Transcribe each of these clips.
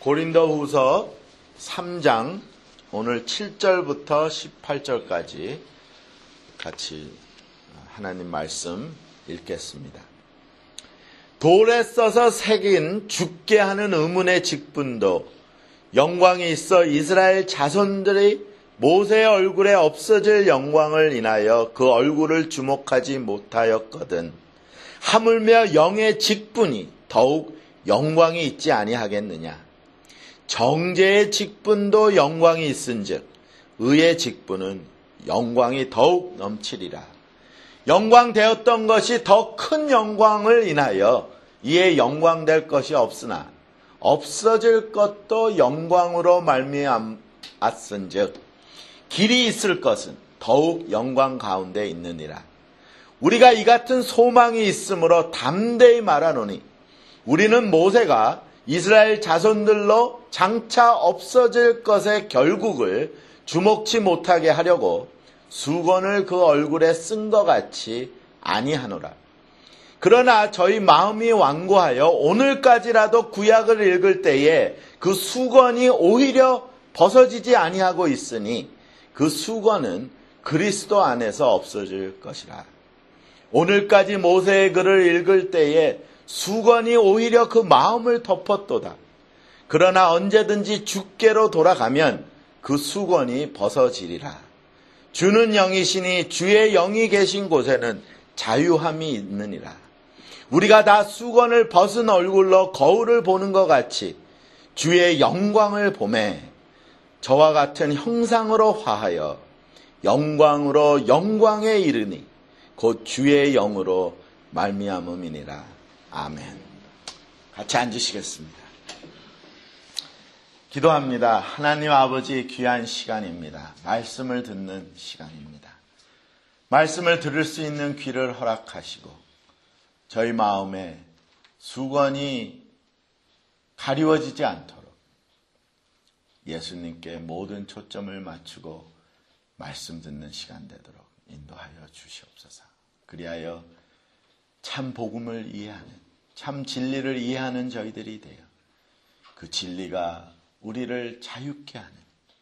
고린도후서 3장 오늘 7절부터 18절까지 같이 하나님 말씀 읽겠습니다. 돌에 써서 새긴 죽게 하는 의문의 직분도 영광이 있어 이스라엘 자손들이 모세의 얼굴에 없어질 영광을 인하여 그 얼굴을 주목하지 못하였거든. 하물며 영의 직분이 더욱 영광이 있지 아니하겠느냐. 정죄의 직분도 영광이 있은즉 의의 직분은 영광이 더욱 넘치리라. 영광되었던 것이 더 큰 영광을 인하여 이에 영광될 것이 없으나 없어질 것도 영광으로 말미암았은즉 길이 있을 것은 더욱 영광 가운데 있느니라. 우리가 이 같은 소망이 있으므로 담대히 말하노니 우리는 모세가 이스라엘 자손들로 장차 없어질 것의 결국을 주목치 못하게 하려고 수건을 그 얼굴에 쓴 것 같이 아니하노라. 그러나 저희 마음이 완고하여 오늘까지라도 구약을 읽을 때에 그 수건이 오히려 벗어지지 아니하고 있으니 그 수건은 그리스도 안에서 없어질 것이라. 오늘까지 모세의 글을 읽을 때에 수건이 오히려 그 마음을 덮었도다. 그러나 언제든지 주께로 돌아가면 그 수건이 벗어지리라. 주는 영이시니 주의 영이 계신 곳에는 자유함이 있느니라. 우리가 다 수건을 벗은 얼굴로 거울을 보는 것 같이 주의 영광을 보매 저와 같은 형상으로 화하여 영광으로 영광에 이르니 곧 주의 영으로 말미암음이니라. 아멘. 같이 앉으시겠습니다. 기도합니다. 하나님 아버지, 귀한 시간입니다. 말씀을 듣는 시간입니다. 말씀을 들을 수 있는 귀를 허락하시고 저희 마음에 수건이 가리워지지 않도록 예수님께 모든 초점을 맞추고 말씀 듣는 시간 되도록 인도하여 주시옵소서. 그리하여 참 복음을 이해하는, 참 진리를 이해하는 저희들이 되어 그 진리가 우리를 자유케 하는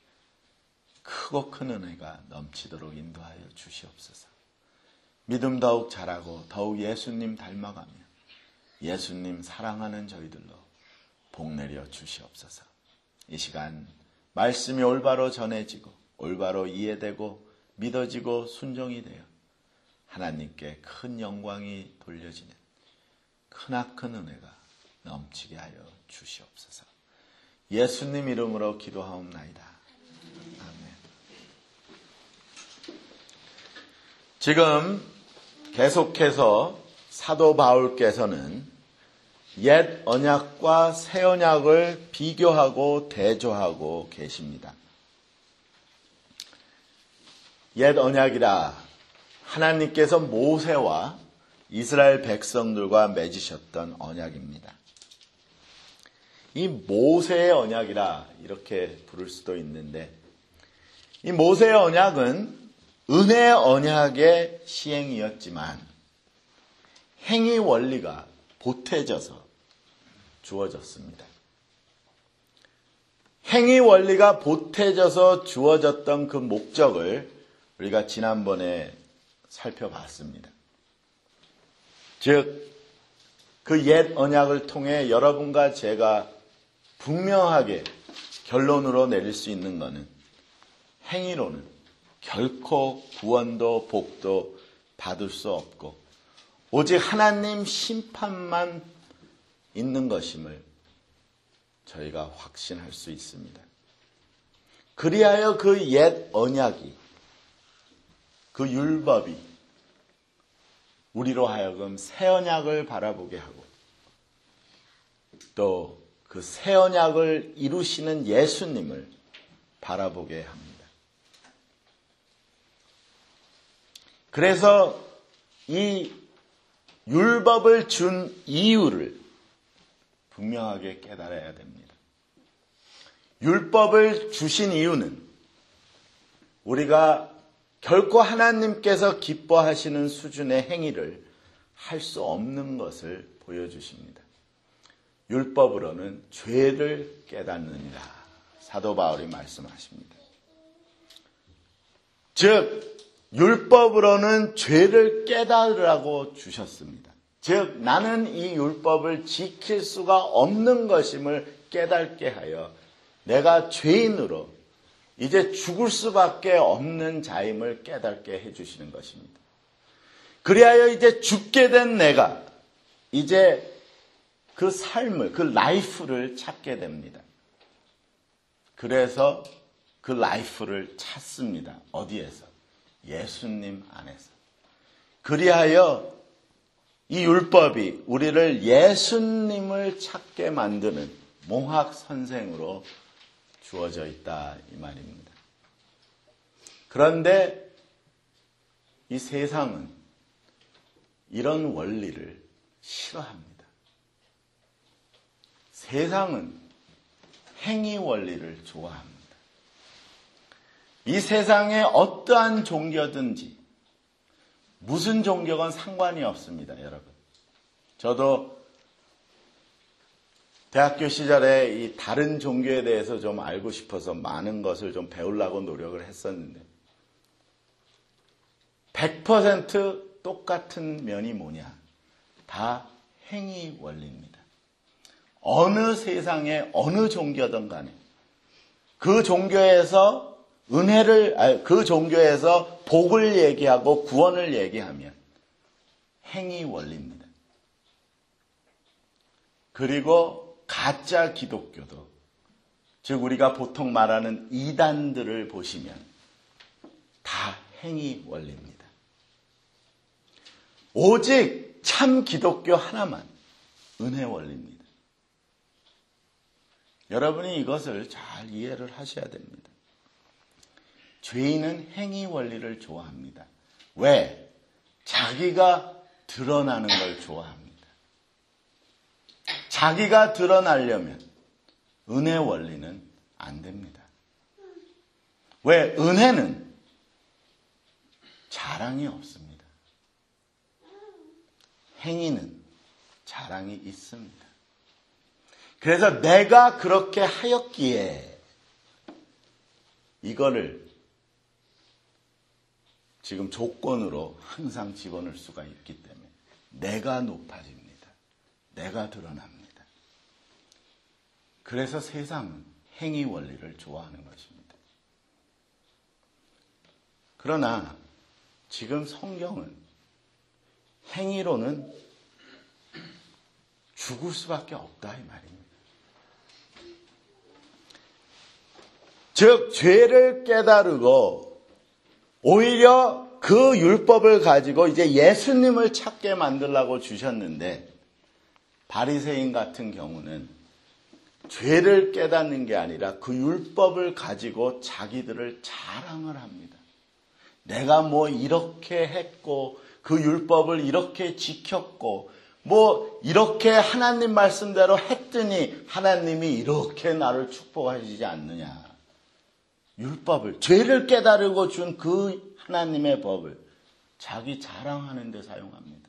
크고 큰 은혜가 넘치도록 인도하여 주시옵소서. 믿음 더욱 자라고 더욱 예수님 닮아가며 예수님 사랑하는 저희들로 복내려 주시옵소서. 이 시간 말씀이 올바로 전해지고 올바로 이해되고 믿어지고 순종이 되어 하나님께 큰 영광이 돌려지는 크나큰 은혜가 넘치게 하여 주시옵소서. 예수님 이름으로 기도하옵나이다. 아멘. 지금 계속해서 사도 바울께서는 옛 언약과 새 언약을 비교하고 대조하고 계십니다. 옛 언약이라 하나님께서 모세와 이스라엘 백성들과 맺으셨던 언약입니다. 이 모세의 언약이라 이렇게 부를 수도 있는데 이 모세의 언약은 은혜의 언약의 시행이었지만 행위 원리가 보태져서 주어졌습니다. 행위 원리가 보태져서 주어졌던 그 목적을 우리가 지난번에 살펴봤습니다. 즉, 그 옛 언약을 통해 여러분과 제가 분명하게 결론으로 내릴 수 있는 것은 행위로는 결코 구원도 복도 받을 수 없고 오직 하나님 심판만 있는 것임을 저희가 확신할 수 있습니다. 그리하여 그 옛 언약이, 그 율법이 우리로 하여금 새 언약을 바라보게 하고 또 그 새 언약을 이루시는 예수님을 바라보게 합니다. 그래서 이 율법을 준 이유를 분명하게 깨달아야 됩니다. 율법을 주신 이유는 우리가 결코 하나님께서 기뻐하시는 수준의 행위를 할 수 없는 것을 보여주십니다. 율법으로는 죄를 깨닫느니라. 사도 바울이 말씀하십니다. 즉 율법으로는 죄를 깨달으라고 주셨습니다. 즉 나는 이 율법을 지킬 수가 없는 것임을 깨닫게 하여 내가 죄인으로 이제 죽을 수밖에 없는 자임을 깨닫게 해주시는 것입니다. 그리하여 이제 죽게 된 내가 이제 그 삶을, 그 라이프를 찾게 됩니다. 그래서 그 라이프를 찾습니다. 어디에서? 예수님 안에서. 그리하여 이 율법이 우리를 예수님을 찾게 만드는 몽학 선생으로 주어져 있다 이 말입니다. 그런데 이 세상은 이런 원리를 싫어합니다. 세상은 행위 원리를 좋아합니다. 이 세상에 어떠한 종교든지 무슨 종교건 상관이 없습니다, 여러분. 저도 대학교 시절에 이 다른 종교에 대해서 좀 알고 싶어서 많은 것을 좀 배우려고 노력을 했었는데 100% 똑같은 면이 뭐냐? 다 행위 원리입니다. 어느 세상에 어느 종교든 간에 그 종교에서 그 종교에서 복을 얘기하고 구원을 얘기하면 행위 원리입니다. 그리고 가짜 기독교도, 즉 우리가 보통 말하는 이단들을 보시면 다 행위 원리입니다. 오직 참 기독교 하나만 은혜 원리입니다. 여러분이 이것을 잘 이해를 하셔야 됩니다. 죄인은 행위 원리를 좋아합니다. 왜? 자기가 드러나는 걸 좋아합니다. 자기가 드러나려면 은혜 원리는 안 됩니다. 왜? 은혜는 자랑이 없습니다. 행위는 자랑이 있습니다. 그래서 내가 그렇게 하였기에 이거를 지금 조건으로 항상 집어넣을 수가 있기 때문에 내가 높아집니다. 내가 드러납니다. 그래서 세상은 행위 원리를 좋아하는 것입니다. 그러나 지금 성경은 행위로는 죽을 수밖에 없다 이 말입니다. 즉 죄를 깨달고 오히려 그 율법을 가지고 이제 예수님을 찾게 만들라고 주셨는데 바리새인 같은 경우는 죄를 깨닫는 게 아니라 그 율법을 가지고 자기들을 자랑을 합니다. 내가 뭐 이렇게 했고 그 율법을 이렇게 지켰고 뭐 이렇게 하나님 말씀대로 했더니 하나님이 이렇게 나를 축복하시지 않느냐. 율법을, 죄를 깨달으고 준 그 하나님의 법을 자기 자랑하는 데 사용합니다.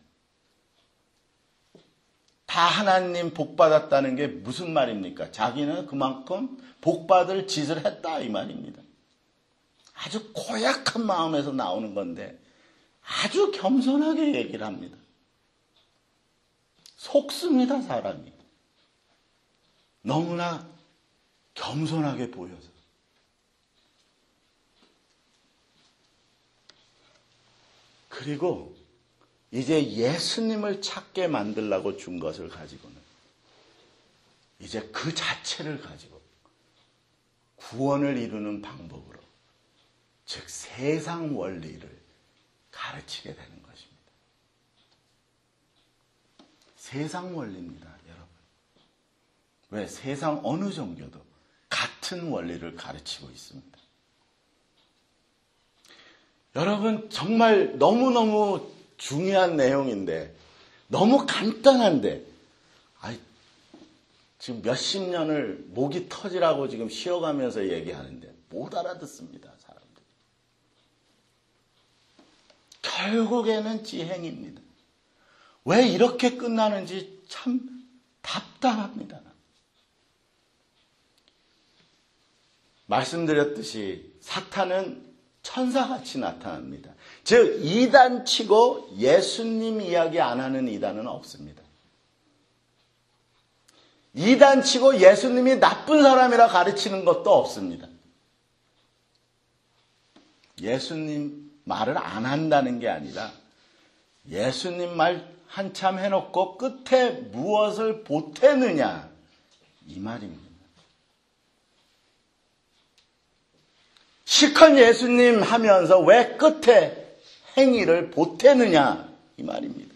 다 하나님 복 받았다는 게 무슨 말입니까? 자기는 그만큼 복 받을 짓을 했다 이 말입니다. 아주 고약한 마음에서 나오는 건데 아주 겸손하게 얘기를 합니다. 속습니다, 사람이. 너무나 겸손하게 보여서. 그리고 이제 예수님을 찾게 만들라고 준 것을 가지고는 이제 그 자체를 가지고 구원을 이루는 방법으로, 즉 세상 원리를 가르치게 되는 것입니다. 세상 원리입니다, 여러분. 왜? 세상 어느 종교도 같은 원리를 가르치고 있습니다. 여러분, 정말 너무너무 중요한 내용인데, 너무 간단한데, 지금 몇십 년을 목이 터지라고 지금 쉬어가면서 얘기하는데 못 알아듣습니다, 사람들이. 결국에는 지행입니다. 왜 이렇게 끝나는지 참 답답합니다. 말씀드렸듯이 사탄은 천사같이 나타납니다. 즉 이단치고 예수님 이야기 안 하는 이단은 없습니다. 이단치고 예수님이 나쁜 사람이라 가르치는 것도 없습니다. 예수님 말을 안 한다는 게 아니라 예수님 말 한참 해놓고 끝에 무엇을 보태느냐 이 말입니다. 실컷 예수님 하면서 왜 끝에 행위를 보태느냐 이 말입니다.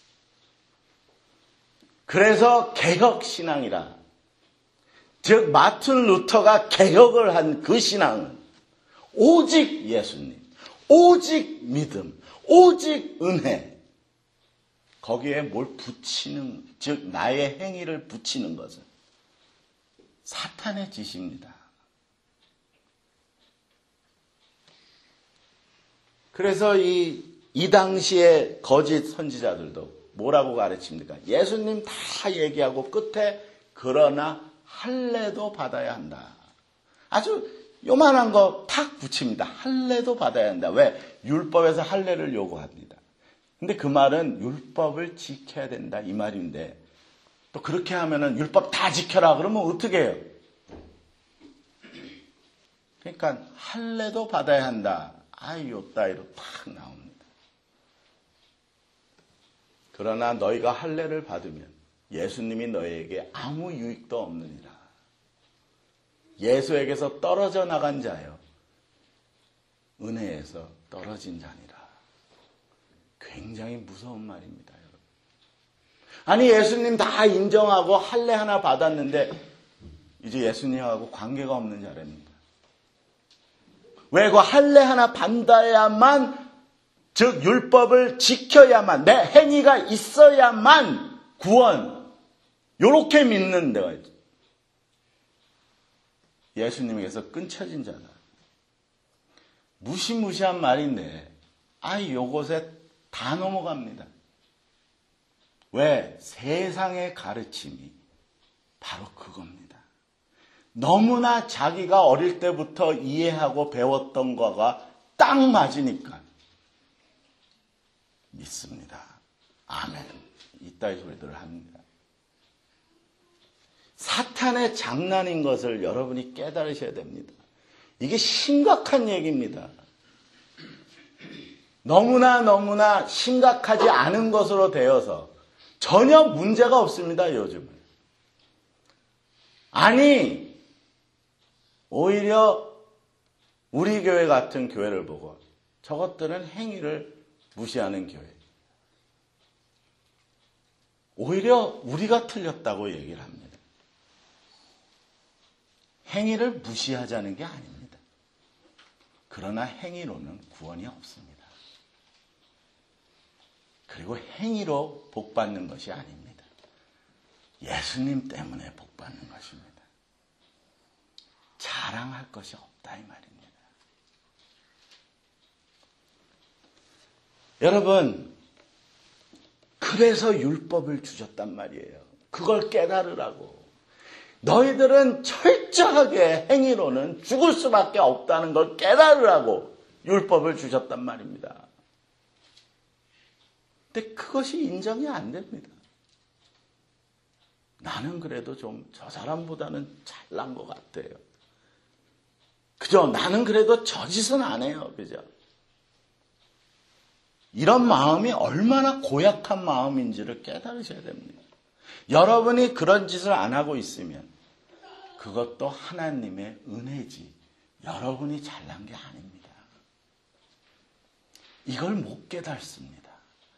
그래서 개혁신앙이라, 즉 마틴 루터가 개혁을 한 그 신앙은 오직 예수님, 오직 믿음, 오직 은혜, 거기에 뭘 붙이는, 즉 나의 행위를 붙이는 것은 사탄의 짓입니다. 그래서 이 당시의 거짓 선지자들도 뭐라고 가르칩니까? 예수님 다 얘기하고 끝에 그러나 할례도 받아야 한다. 아주 요만한 거 탁 붙입니다. 할례도 받아야 한다. 왜? 율법에서 할례를 요구합니다. 근데 그 말은 율법을 지켜야 된다 이 말인데, 또 그렇게 하면은 율법 다 지켜라 그러면 어떻게 해요? 그러니까 할례도 받아야 한다. 요 따위로 탁 나옵니다. 그러나 너희가 할례를 받으면 예수님이 너희에게 아무 유익도 없느니라. 예수에게서 떨어져 나간 자여 은혜에서 떨어진 자니라. 굉장히 무서운 말입니다, 여러분. 아니 예수님 다 인정하고 할례 하나 받았는데 이제 예수님하고 관계가 없는 자랍니다. 왜? 그 할례 하나 받아야만, 즉 율법을 지켜야만, 내 행위가 있어야만 구원, 요렇게 믿는 데가 있죠. 예수님에게서 끊쳐진 자다. 무시무시한 말인데 요것에 다 넘어갑니다. 왜? 세상의 가르침이 바로 그겁니다. 너무나 자기가 어릴 때부터 이해하고 배웠던 거가 딱 맞으니까 믿습니다. 아멘. 이따위 소리들을 합니다. 사탄의 장난인 것을 여러분이 깨달으셔야 됩니다. 이게 심각한 얘기입니다. 너무나 심각하지 않은 것으로 되어서 전혀 문제가 없습니다, 요즘은. 아니, 오히려 우리 교회 같은 교회를 보고 저것들은 행위를 무시하는 교회. 오히려 우리가 틀렸다고 얘기를 합니다. 행위를 무시하자는 게 아닙니다. 그러나 행위로는 구원이 없습니다. 그리고 행위로 복받는 것이 아닙니다. 예수님 때문에 복받는 것입니다. 자랑할 것이 없다 이 말입니다. 여러분, 그래서 율법을 주셨단 말이에요. 그걸 깨달으라고. 너희들은 철저하게 행위로는 죽을 수밖에 없다는 걸 깨달으라고 율법을 주셨단 말입니다. 근데 그것이 인정이 안 됩니다. 나는 그래도 좀 저 사람보다는 잘난 것 같아요. 그죠? 나는 그래도 저 짓은 안 해요. 그죠? 이런 마음이 얼마나 고약한 마음인지를 깨달으셔야 됩니다. 여러분이 그런 짓을 안 하고 있으면 그것도 하나님의 은혜지 여러분이 잘난 게 아닙니다. 이걸 못 깨닫습니다.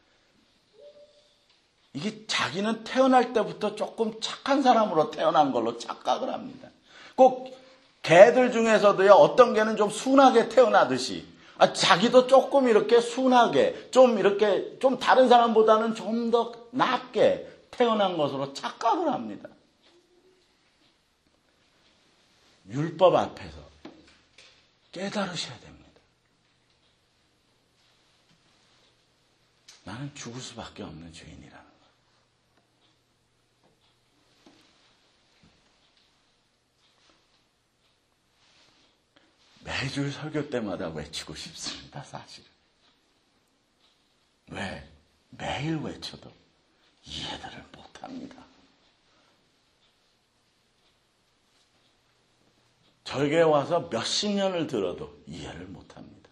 이게 자기는 태어날 때부터 조금 착한 사람으로 태어난 걸로 착각을 합니다. 꼭 개들 중에서도요, 어떤 개는 좀 순하게 태어나듯이 자기도 조금 이렇게 순하게 좀 다른 사람보다는 좀 더 낫게 태어난 것으로 착각을 합니다. 율법 앞에서 깨달으셔야 됩니다. 나는 죽을 수밖에 없는 죄인이라는 거. 매주 설교 때마다 외치고 싶습니다, 사실. 왜? 매일 외쳐도 이해들을 못합니다. 저에게 와서 몇십 년을 들어도 이해를 못합니다.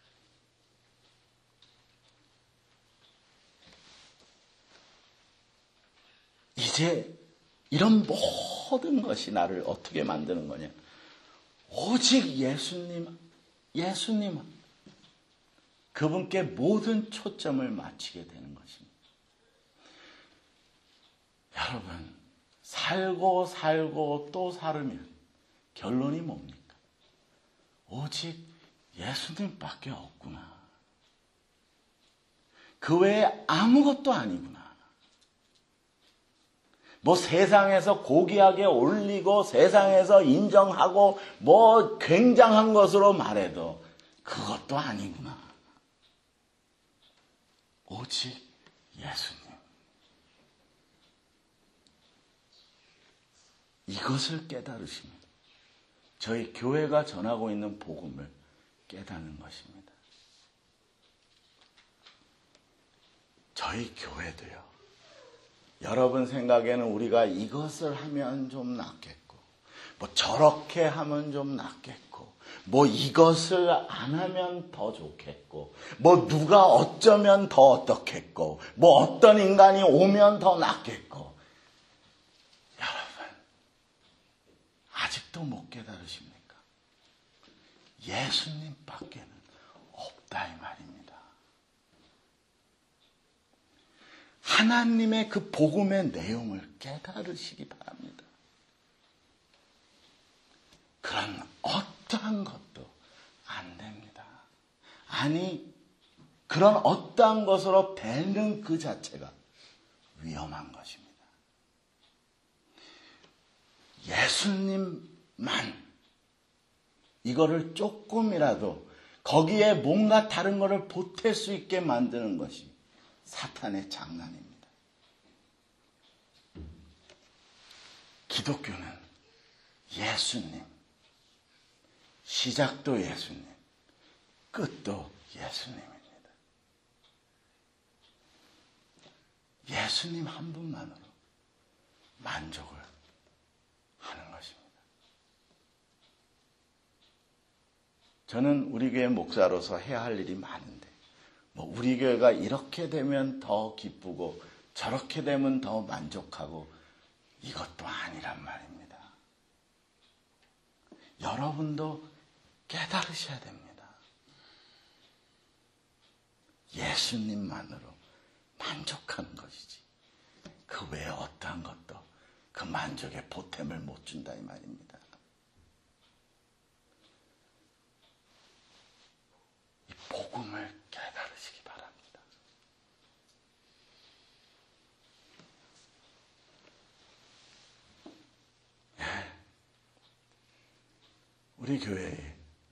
이제 이런 모든 것이 나를 어떻게 만드는 거냐? 오직 예수님, 그분께 모든 초점을 맞추게 되는 것입니다. 여러분, 살고 또 살으면 결론이 뭡니까? 오직 예수님밖에 없구나. 그 외에 아무것도 아니구나. 뭐 세상에서 고귀하게 올리고 세상에서 인정하고 뭐 굉장한 것으로 말해도 그것도 아니구나. 오직 예수님. 이것을 깨달으시면 저희 교회가 전하고 있는 복음을 깨닫는 것입니다. 저희 교회도요. 여러분 생각에는 우리가 이것을 하면 좀 낫겠고, 뭐 저렇게 하면 좀 낫겠고, 뭐 이것을 안 하면 더 좋겠고, 뭐 누가 어쩌면 더 어떻겠고, 뭐 어떤 인간이 오면 더 낫겠고. 여러분, 아직도 못 깨달으십니까? 예수님밖에는 없다 이 말입니다. 하나님의 그 복음의 내용을 깨달으시기 바랍니다. 그런 어떠한 것도 안 됩니다. 아니, 그런 어떠한 것으로 되는 그 자체가 위험한 것입니다. 예수님만 이거를 조금이라도 거기에 뭔가 다른 것을 보탤 수 있게 만드는 것이 사탄의 장난입니다. 기독교는 예수님, 시작도 예수님, 끝도 예수님입니다. 예수님 한 분만으로 만족을 하는 것입니다. 저는 우리 교회 목사로서 해야 할 일이 많은데 뭐 우리 교회가 이렇게 되면 더 기쁘고 저렇게 되면 더 만족하고 이것도 아니란 말입니다. 여러분도 깨달으셔야 됩니다. 예수님만으로 만족하는 것이지 그 외에 어떠한 것도 그 만족의 보탬을 못 준다 이 말입니다. 이 복음을 깨달으시기 바랍니다. 우리 교회에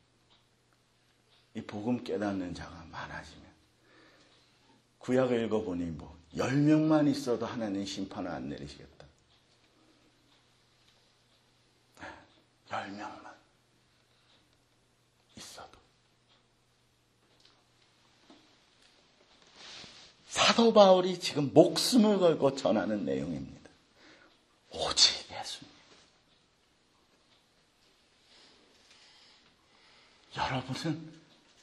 이 복음 깨닫는 자가 많아지면 구약을 읽어보니 뭐 10명만 있어도 하나님 심판을 안 내리시겠다. 10명만 있어도. 사도 바울이 지금 목숨을 걸고 전하는 내용입니다. 오직 예수님. 여러분은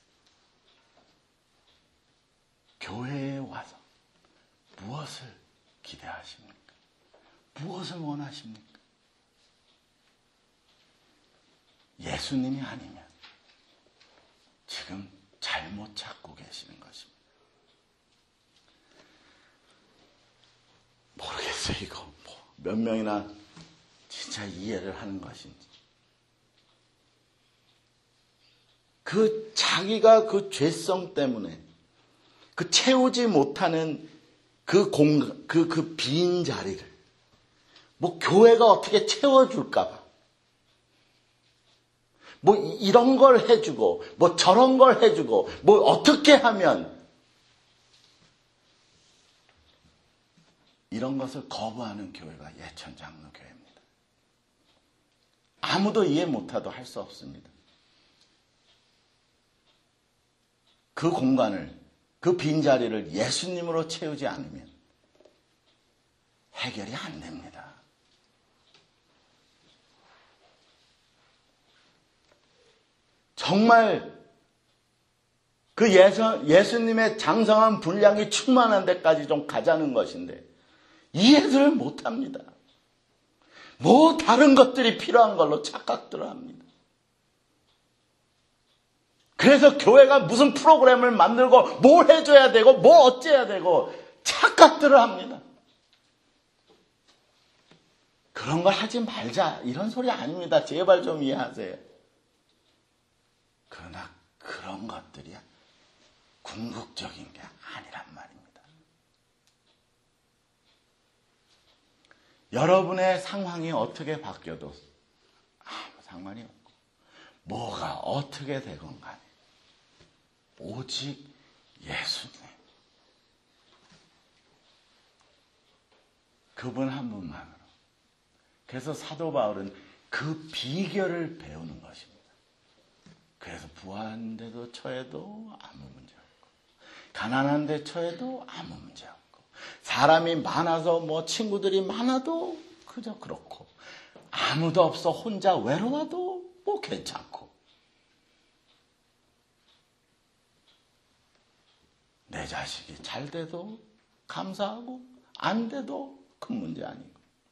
교회에 와서 무엇을 기대하십니까? 무엇을 원하십니까? 예수님이 아니면 지금 잘못 찾고 계시는 것입니다. 모르겠어요, 이거. 몇 명이나 진짜 이해를 하는 것인지. 그 자기가 그 죄성 때문에 그 채우지 못하는 그 빈 자리를 뭐 교회가 어떻게 채워줄까봐 뭐 이런 걸 해주고 뭐 저런 걸 해주고 뭐 어떻게 하면 이런 것을 거부하는 교회가 예천장로교회입니다. 아무도 이해 못하도 할 수 없습니다. 그 공간을, 그 빈자리를 예수님으로 채우지 않으면 해결이 안 됩니다. 정말 그 예수님의 장성한 분량이 충만한 데까지 좀 가자는 것인데 이해를 못합니다. 뭐 다른 것들이 필요한 걸로 착각들을 합니다. 그래서 교회가 무슨 프로그램을 만들고 뭘 해줘야 되고 뭐 어째야 되고 착각들을 합니다. 그런 거 하지 말자 이런 소리 아닙니다. 제발 좀 이해하세요. 그러나 그런 것들이 궁극적인 게 아니란 말입니다. 여러분의 상황이 어떻게 바뀌어도 아무 상관이 없고 뭐가 어떻게 되건 간에 오직 예수님 그분 한 분만으로. 그래서 사도 바울은 그 비결을 배우는 것입니다. 그래서 부한데도 처해도 아무 문제 없고 가난한데 처해도 아무 문제 없고 사람이 많아서 뭐 친구들이 많아도 그저 그렇고 아무도 없어 혼자 외로워도 뭐 괜찮고 내 자식이 잘 돼도 감사하고 안 돼도 큰 문제 아니고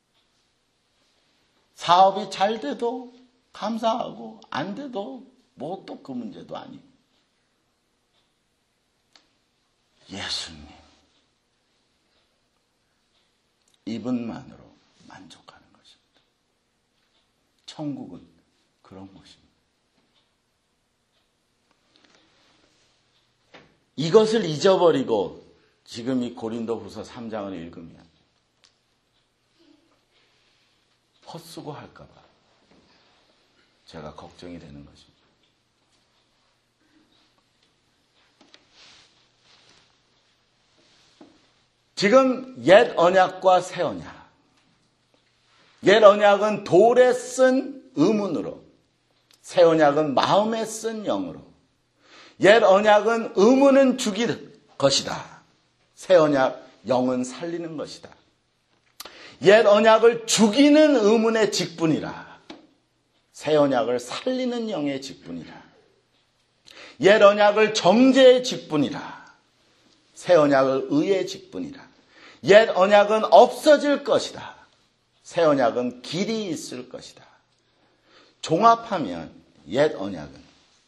사업이 잘 돼도 감사하고 안 돼도 뭐 또 그 문제도 아니고 예수님 이분만으로 만족하는 것입니다. 천국은 그런 것입니다. 이것을 잊어버리고 지금 이 고린도후서 3장을 읽으면 헛수고할까 봐 제가 걱정이 되는 것입니다. 지금 옛 언약과 새 언약. 옛 언약은 돌에 쓴 의문으로, 새 언약은 마음에 쓴 영으로. 옛 언약은 의문은 죽일 것이다. 새 언약 영은 살리는 것이다. 옛 언약을 죽이는 의문의 직분이라. 새 언약을 살리는 영의 직분이라. 옛 언약을 정죄의 직분이라. 새 언약을 의의 직분이라. 옛 언약은 없어질 것이다. 새 언약은 길이 있을 것이다. 종합하면 옛 언약은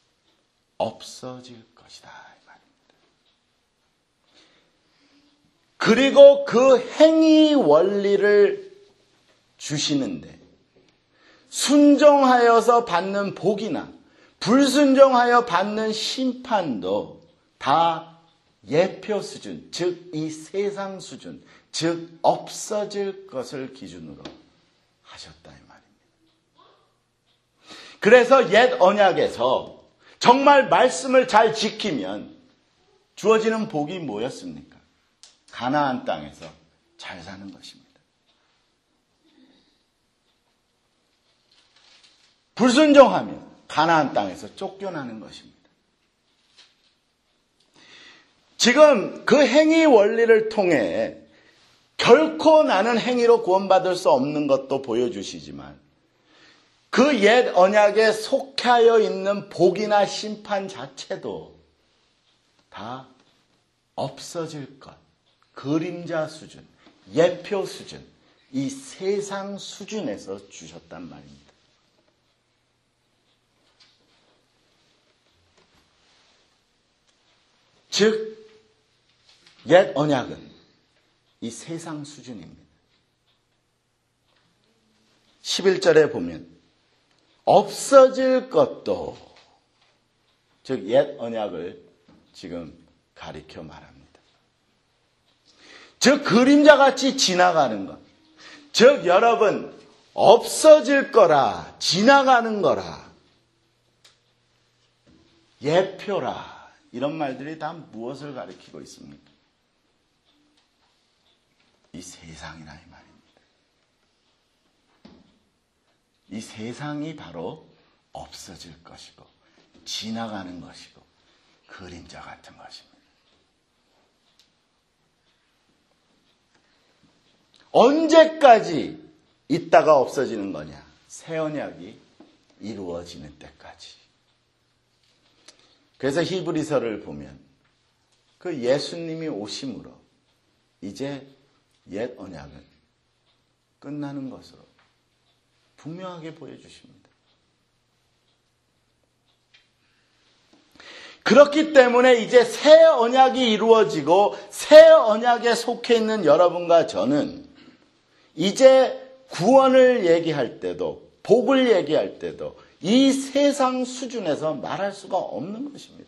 없어질 것이다. 이 말입니다. 그리고 그 행위 원리를 주시는데 순종하여서 받는 복이나 불순종하여 받는 심판도 다 예표 수준, 즉 이 세상 수준, 즉 없어질 것을 기준으로 하셨다 이 말입니다. 그래서 옛 언약에서 정말 말씀을 잘 지키면 주어지는 복이 뭐였습니까? 가나안 땅에서 잘 사는 것입니다. 불순종하면 가나안 땅에서 쫓겨나는 것입니다. 지금 그 행위 원리를 통해 결코 나는 행위로 구원받을 수 없는 것도 보여주시지만 그 옛 언약에 속하여 있는 복이나 심판 자체도 다 없어질 것, 그림자 수준, 예표 수준, 이 세상 수준에서 주셨단 말입니다. 즉 옛 언약은 이 세상 수준입니다. 11절에 보면 없어질 것도 즉 옛 언약을 지금 가리켜 말합니다. 즉 그림자같이 지나가는 것. 즉 여러분 없어질 거라 지나가는 거라 예표라 이런 말들이 다 무엇을 가리키고 있습니까? 이 세상이라 이 말입니다. 이 세상이 바로 없어질 것이고 지나가는 것이고 그림자 같은 것입니다. 언제까지 있다가 없어지는 거냐? 새 언약이 이루어지는 때까지. 그래서 히브리서를 보면 그 예수님이 오심으로 이제 옛 언약은 끝나는 것으로 분명하게 보여주십니다. 그렇기 때문에 이제 새 언약이 이루어지고 새 언약에 속해 있는 여러분과 저는 이제 구원을 얘기할 때도 복을 얘기할 때도 이 세상 수준에서 말할 수가 없는 것입니다.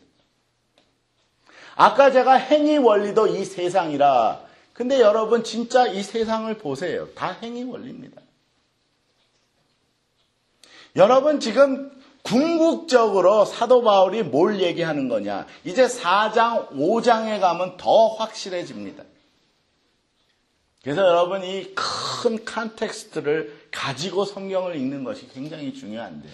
아까 제가 행위 원리도 이 세상이라. 근데 여러분 진짜 이 세상을 보세요. 다 행위 원리입니다. 여러분 지금 궁극적으로 사도 바울이 뭘 얘기하는 거냐? 이제 4장, 5장에 가면 더 확실해집니다. 그래서 여러분 이 큰 컨텍스트를 가지고 성경을 읽는 것이 굉장히 중요한데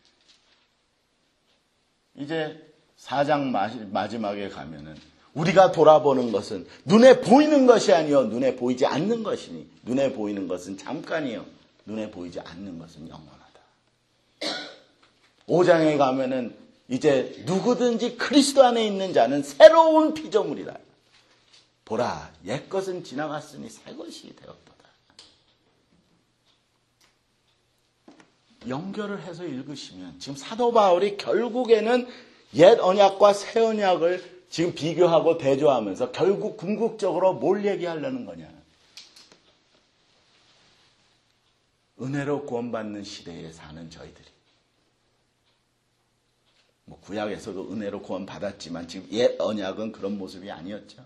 이제 4장 마지막에 가면은 우리가 돌아보는 것은 눈에 보이는 것이 아니요 눈에 보이지 않는 것이니 눈에 보이는 것은 잠깐이요 눈에 보이지 않는 것은 영원하다. 5장에 가면은 이제 누구든지 그리스도 안에 있는 자는 새로운 피조물이다. 보라, 옛것은 지나갔으니 새것이 되었도다. 연결을 해서 읽으시면 지금 사도 바울이 결국에는 옛 언약과 새 언약을 지금 비교하고 대조하면서 결국 궁극적으로 뭘 얘기하려는 거냐. 은혜로 구원받는 시대에 사는 저희들이 구약에서도 은혜로 구원받았지만 지금 옛 언약은 그런 모습이 아니었죠.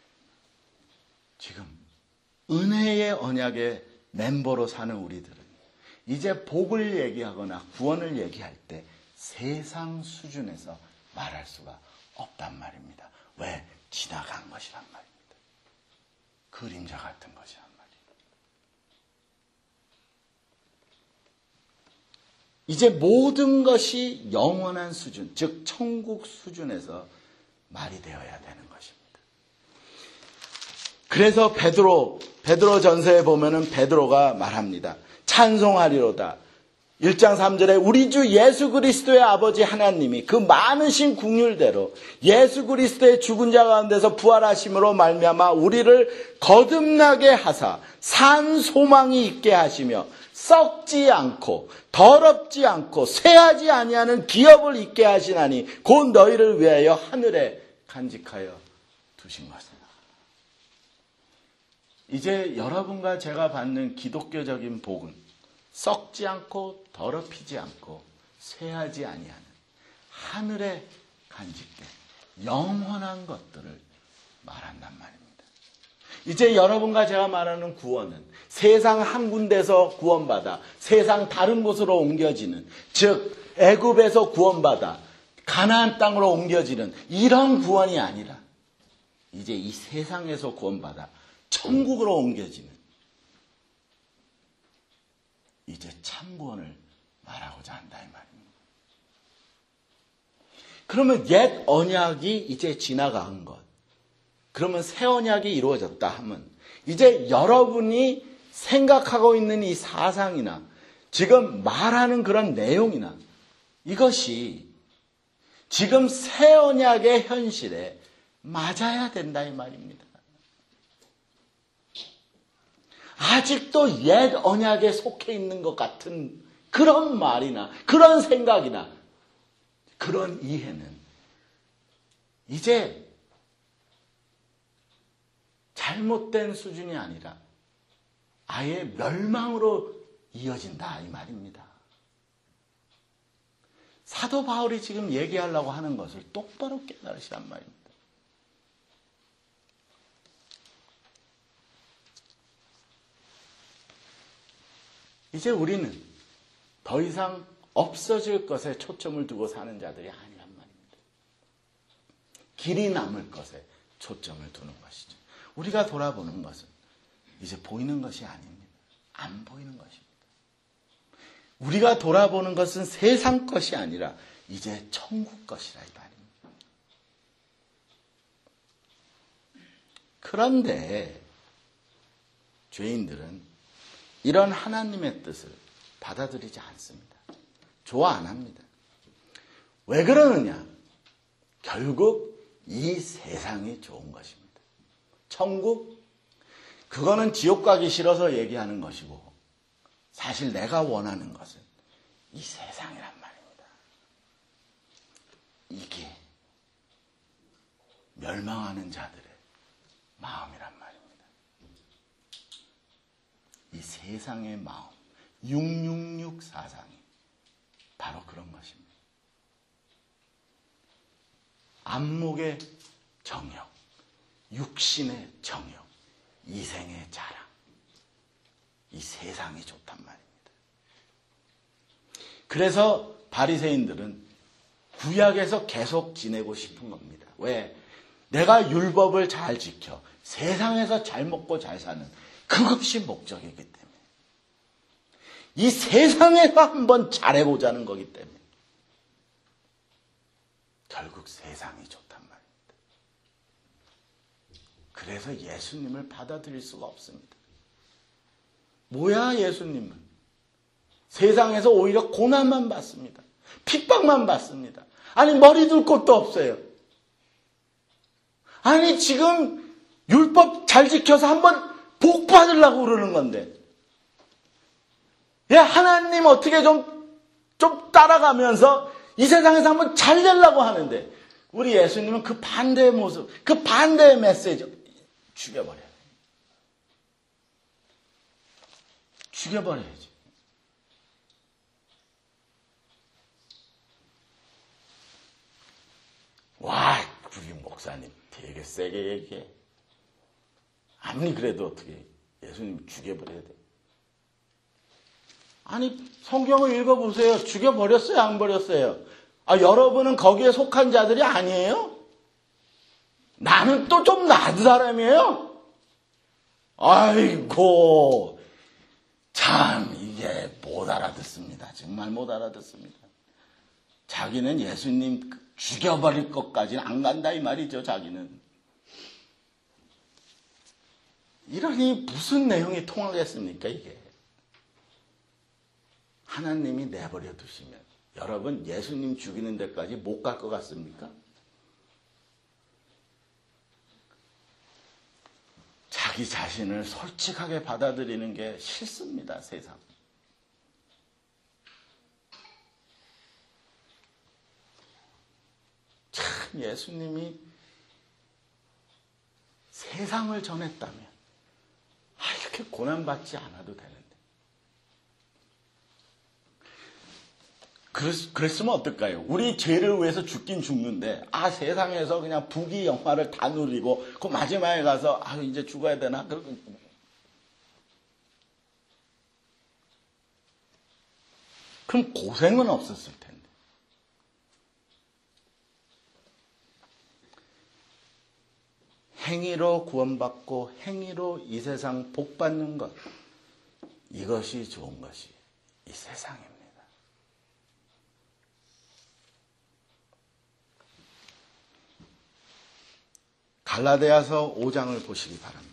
지금 은혜의 언약의 멤버로 사는 우리들은 이제 복을 얘기하거나 구원을 얘기할 때 세상 수준에서 말할 수가 없단 말입니다. 왜? 지나간 것이란 말입니다. 그림자 같은 것이란 말이에요. 이제 모든 것이 영원한 수준, 즉 천국 수준에서 말이 되어야 되는 것입니다. 그래서 베드로 전서에 보면은 베드로가 말합니다. 찬송하리로다. 1장 3절에 우리 주 예수 그리스도의 아버지 하나님이 그 많으신 긍휼대로 예수 그리스도의 죽은 자 가운데서 부활하심으로 말미암아 우리를 거듭나게 하사 산 소망이 있게 하시며 썩지 않고 더럽지 않고 쇠하지 아니하는 기업을 있게 하시나니 곧 너희를 위하여 하늘에 간직하여 두신 것이다. 이제 여러분과 제가 받는 기독교적인 복은 썩지 않고 더럽히지 않고 쇠하지 아니하는 하늘에 간직된 영원한 것들을 말한단 말입니다. 이제 여러분과 제가 말하는 구원은 세상 한 군데서 구원받아 세상 다른 곳으로 옮겨지는, 즉 애굽에서 구원받아 가나안 땅으로 옮겨지는 이런 구원이 아니라 이제 이 세상에서 구원받아 천국으로 옮겨지는 이제 참 구원을 말하고자 한다 이 말입니다. 그러면 옛 언약이 이제 지나간 것, 그러면 새 언약이 이루어졌다 하면 이제 여러분이 생각하고 있는 이 사상이나 지금 말하는 그런 내용이나 이것이 지금 새 언약의 현실에 맞아야 된다 이 말입니다. 아직도 옛 언약에 속해 있는 것 같은 그런 말이나 그런 생각이나 그런 이해는 이제 잘못된 수준이 아니라 아예 멸망으로 이어진다 이 말입니다. 사도 바울이 지금 얘기하려고 하는 것을 똑바로 깨달으시란 말입니다. 이제 우리는 더 이상 없어질 것에 초점을 두고 사는 자들이 아니란 말입니다. 길이 남을 것에 초점을 두는 것이죠. 우리가 돌아보는 것은 이제 보이는 것이 아닙니다. 안 보이는 것입니다. 우리가 돌아보는 것은 세상 것이 아니라 이제 천국 것이라 이 말입니다. 그런데 죄인들은 이런 하나님의 뜻을 받아들이지 않습니다. 좋아 안 합니다. 왜 그러느냐? 결국 이 세상이 좋은 것입니다. 천국? 그거는 지옥 가기 싫어서 얘기하는 것이고 사실 내가 원하는 것은 이 세상이란 말입니다. 이게 멸망하는 자들의 마음이란 말입니다. 이 세상의 마음, 666 사상이 바로 그런 것입니다. 안목의 정욕, 육신의 정욕, 이생의 자랑, 이 세상이 좋단 말입니다. 그래서 바리새인들은 구약에서 계속 지내고 싶은 겁니다. 왜? 내가 율법을 잘 지켜 세상에서 잘 먹고 잘 사는 그것이 목적이기 때문에 이 세상에서 한번 잘해보자는 거기 때문에 결국 세상이 좋단 말입니다. 그래서 예수님을 받아들일 수가 없습니다. 뭐야 예수님은? 세상에서 오히려 고난만 받습니다. 핍박만 받습니다. 아니 머리 둘 곳도 없어요. 아니 지금 율법 잘 지켜서 한번 복 받으려고 그러는 건데 야 하나님 어떻게 좀 따라가면서 이 세상에서 한번 잘 되려고 하는데 우리 예수님은 그 반대의 모습, 그 반대의 메시지 죽여버려요. 죽여버려야지. 와, 우리 목사님 되게 세게 얘기해. 아무리 그래도 어떻게 예수님 죽여버려야 돼. 아니 성경을 읽어보세요. 죽여버렸어요? 안 버렸어요? 아, 여러분은 거기에 속한 자들이 아니에요? 나는 또 좀 나은 사람이에요? 아이고 참 이게 못 알아듣습니다. 정말 못 알아듣습니다. 자기는 예수님 죽여버릴 것까지는 안 간다 이 말이죠. 자기는. 이러니 무슨 내용이 통하겠습니까 이게. 하나님이 내버려 두시면 여러분 예수님 죽이는 데까지 못 갈 것 같습니까? 자기 자신을 솔직하게 받아들이는 게 싫습니다. 세상. 참 예수님이 세상을 전했다면 이렇게 고난받지 않아도 되는데. 그랬으면 어떨까요? 우리 죄를 위해서 죽긴 죽는데 세상에서 그냥 부귀 영화를 다 누리고 그 마지막에 가서 이제 죽어야 되나? 그럼 고생은 없었을 텐데. 행위로 구원받고 행위로 이 세상 복받는 것, 이것이 좋은 것이 이 세상입니다. 갈라디아서 5장을 보시기 바랍니다.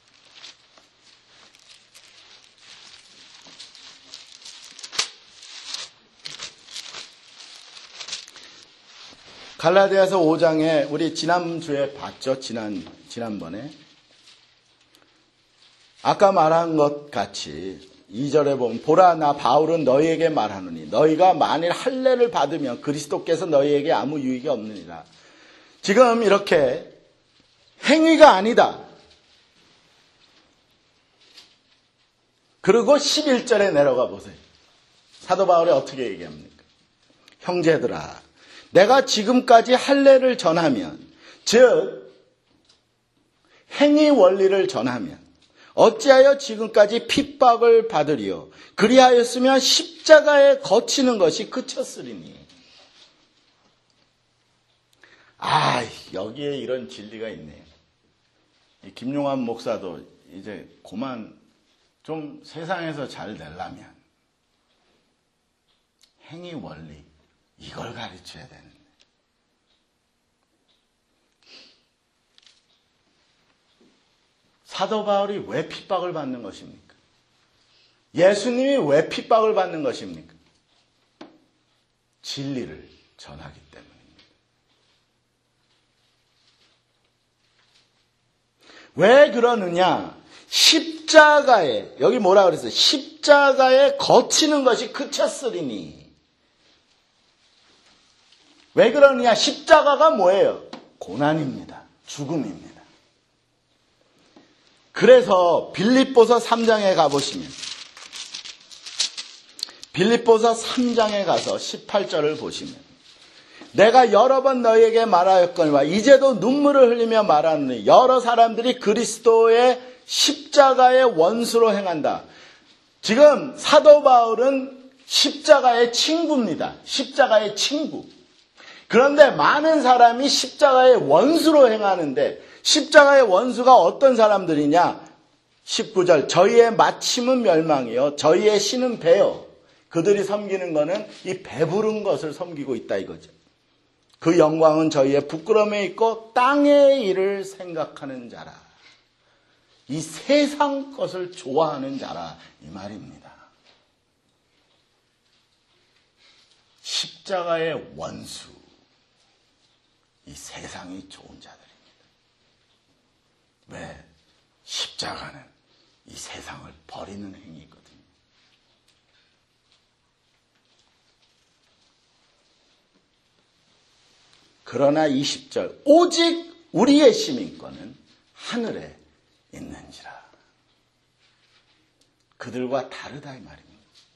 갈라디아서 5장에 우리 지난주에 봤죠? 지난번에. 아까 말한 것 같이 2절에 보면 보라 나 바울은 너희에게 말하노니 너희가 만일 할례를 받으면 그리스도께서 너희에게 아무 유익이 없느니라. 지금 이렇게 행위가 아니다. 그리고 11절에 내려가 보세요. 사도 바울이 어떻게 얘기합니까? 형제들아 내가 지금까지 할례를 전하면 즉 행위 원리를 전하면 어찌하여 지금까지 핍박을 받으리요 그리하였으면 십자가에 거치는 것이 그쳤으리니. 여기에 이런 진리가 있네요. 김용환 목사도 이제 그만 좀 세상에서 잘 되려면 행위 원리 이걸 가르쳐야 되는데 사도 바울이 왜 핍박을 받는 것입니까? 예수님이 왜 핍박을 받는 것입니까? 진리를 전하기 때문입니다. 왜 그러느냐? 십자가에, 여기 뭐라 그랬어요? 십자가에 거치는 것이 그쳤으리니. 왜 그러느냐? 십자가가 뭐예요? 고난입니다. 죽음입니다. 그래서 빌립보서 3장에 가보시면, 빌립보서 3장에 가서 18절을 보시면, 내가 여러 번 너희에게 말하였거니와 이제도 눈물을 흘리며 말하노니 여러 사람들이 그리스도의 십자가의 원수로 행한다. 지금 사도 바울은 십자가의 친구입니다. 십자가의 친구. 그런데 많은 사람이 십자가의 원수로 행하는데 십자가의 원수가 어떤 사람들이냐? 19절 저희의 마침은 멸망이요 저희의 신은 배요. 그들이 섬기는 것은 이 배부른 것을 섬기고 있다 이거죠. 그 영광은 저희의 부끄러움에 있고 땅의 일을 생각하는 자라. 이 세상 것을 좋아하는 자라 이 말입니다. 십자가의 원수, 이 세상이 좋은 자들입니다. 왜? 십자가는 이 세상을 버리는 행위거든요. 그러나 20절 오직 우리의 시민권은 하늘에 있는지라. 그들과 다르다 이 말입니다.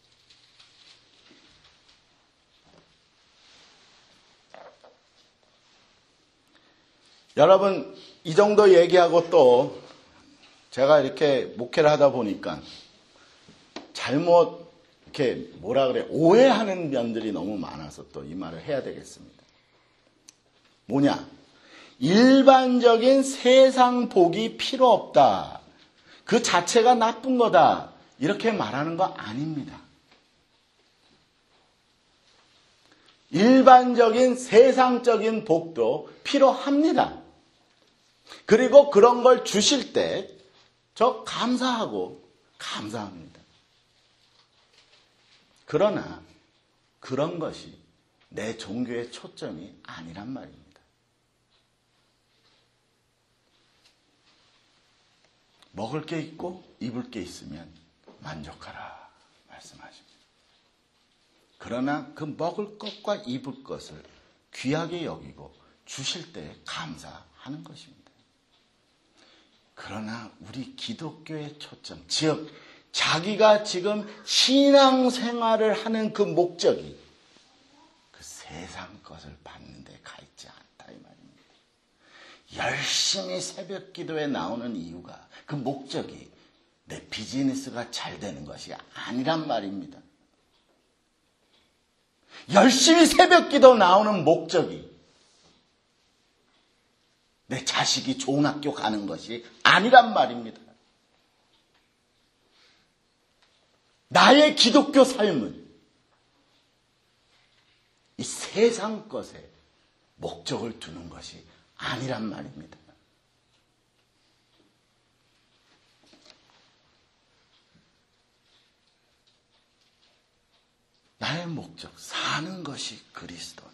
여러분 이 정도 얘기하고 또 제가 이렇게 목회를 하다 보니까 잘못 이렇게 뭐라 그래 오해하는 면들이 너무 많아서 또 이 말을 해야 되겠습니다. 뭐냐? 일반적인 세상 복이 필요 없다. 그 자체가 나쁜 거다. 이렇게 말하는 거 아닙니다. 일반적인 세상적인 복도 필요합니다. 그리고 그런 걸 주실 때 저 감사하고 감사합니다. 그러나 그런 것이 내 종교의 초점이 아니란 말입니다. 먹을 게 있고 입을 게 있으면 만족하라 말씀하십니다. 그러나 그 먹을 것과 입을 것을 귀하게 여기고 주실 때 감사하는 것입니다. 그러나 우리 기독교의 초점, 즉 자기가 지금 신앙생활을 하는 그 목적이 그 세상 것을 받는 데 가 있지 않다 이 말입니다. 열심히 새벽 기도에 나오는 이유가 그 목적이 내 비즈니스가 잘 되는 것이 아니란 말입니다. 열심히 새벽 기도 나오는 목적이 내 자식이 좋은 학교 가는 것이 아니란 말입니다. 나의 기독교 삶은 이 세상 것에 목적을 두는 것이 아니란 말입니다. 나의 목적, 사는 것이 그리스도니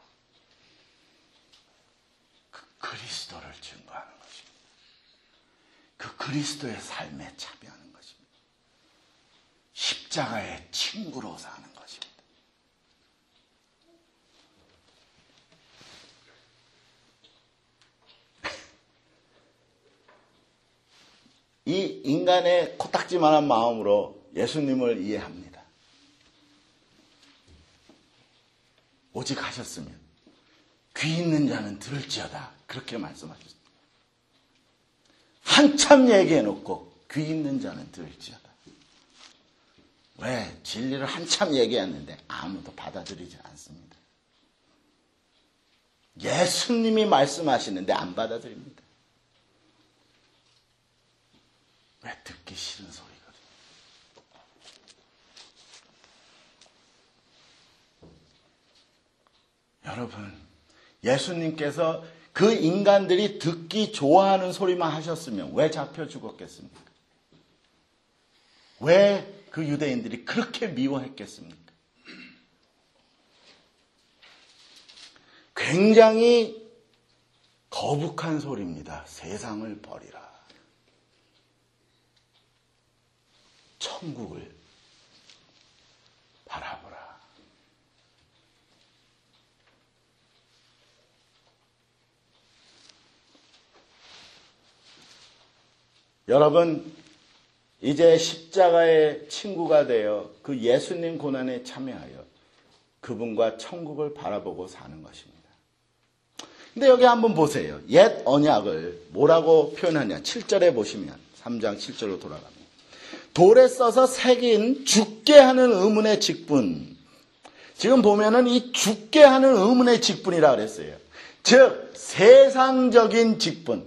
그 그리스도를 증거하는 것입니다. 그 그리스도의 삶에 참여하는 것입니다. 십자가의 친구로 사는 것입니다. 이 인간의 코딱지만한 마음으로 예수님을 이해합니다. 오직 하셨으면 귀 있는 자는 들을지어다 그렇게 말씀하셨습니다. 한참 얘기해놓고 귀 있는 자는 들을지어다. 왜? 진리를 한참 얘기했는데 아무도 받아들이지 않습니다. 예수님이 말씀하시는데 안 받아들입니다. 왜? 듣기 싫은 소리거든요. 여러분, 예수님께서 그 인간들이 듣기 좋아하는 소리만 하셨으면 왜 잡혀 죽었겠습니까? 왜 그 유대인들이 그렇게 미워했겠습니까? 굉장히 거북한 소리입니다. 세상을 버리라. 천국을 바라보라. 여러분, 이제 십자가의 친구가 되어 그 예수님 고난에 참여하여 그분과 천국을 바라보고 사는 것입니다. 근데 여기 한번 보세요. 옛 언약을 뭐라고 표현하냐. 7절에 보시면 3장 7절로 돌아갑니다. 돌에 써서 새긴 죽게 하는 의문의 직분. 지금 보면은 이 죽게 하는 의문의 직분이라 그랬어요. 즉 세상적인 직분.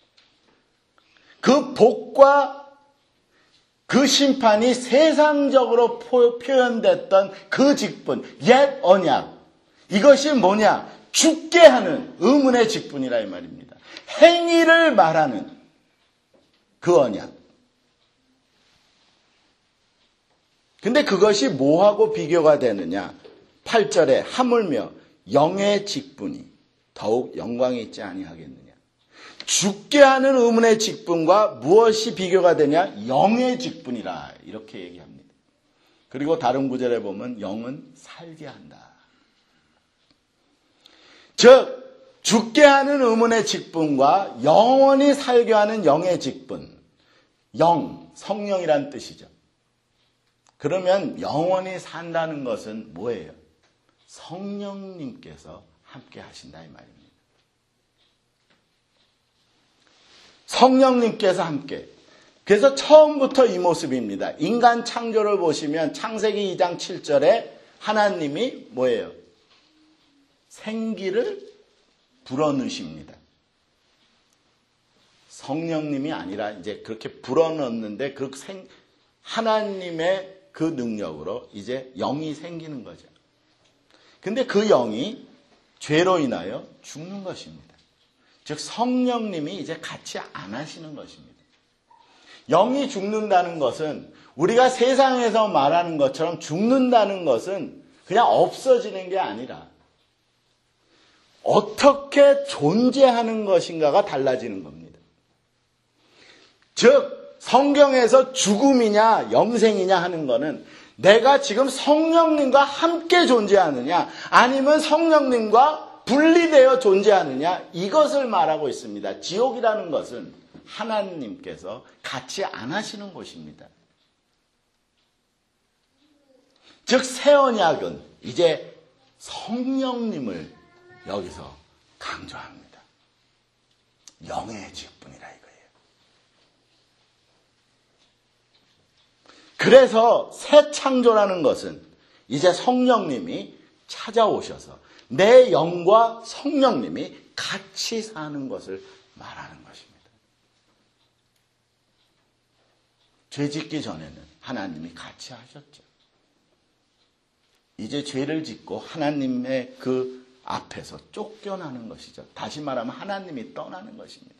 그 복과 그 심판이 세상적으로 표현됐던 그 직분, 옛 언약. 이것이 뭐냐? 죽게 하는 의문의 직분이라 이 말입니다. 행위를 말하는 그 언약. 근데 그것이 뭐하고 비교가 되느냐? 8절에 하물며 영의 직분이 더욱 영광이 있지 아니하겠느냐? 죽게 하는 의문의 직분과 무엇이 비교가 되냐? 영의 직분이라 이렇게 얘기합니다. 그리고 다른 구절에 보면 영은 살게 한다. 즉 죽게 하는 의문의 직분과 영원히 살게 하는 영의 직분. 영, 성령이란 뜻이죠. 그러면 영원히 산다는 것은 뭐예요? 성령님께서 함께 하신다 이 말입니다. 성령님께서 함께. 그래서 처음부터 이 모습입니다. 인간 창조를 보시면 창세기 2장 7절에 하나님이 뭐예요? 생기를 불어넣으십니다. 성령님이 아니라 이제 그렇게 불어넣는데 그 하나님의 그 능력으로 이제 영이 생기는 거죠. 근데 그 영이 죄로 인하여 죽는 것입니다. 즉 성령님이 이제 같이 안 하시는 것입니다. 영이 죽는다는 것은 우리가 세상에서 말하는 것처럼 죽는다는 것은 그냥 없어지는 게 아니라 어떻게 존재하는 것인가가 달라지는 겁니다. 즉 성경에서 죽음이냐 영생이냐 하는 것은 내가 지금 성령님과 함께 존재하느냐 아니면 성령님과 분리되어 존재하느냐 이것을 말하고 있습니다. 지옥이라는 것은 하나님께서 같이 안 하시는 곳입니다. 즉 새 언약은 이제 성령님을 여기서 강조합니다. 영의 직분이라 이거예요. 그래서 새 창조라는 것은 이제 성령님이 찾아오셔서 내 영과 성령님이 같이 사는 것을 말하는 것입니다. 죄 짓기 전에는 하나님이 같이 하셨죠. 이제 죄를 짓고 하나님의 그 앞에서 쫓겨나는 것이죠. 다시 말하면 하나님이 떠나는 것입니다.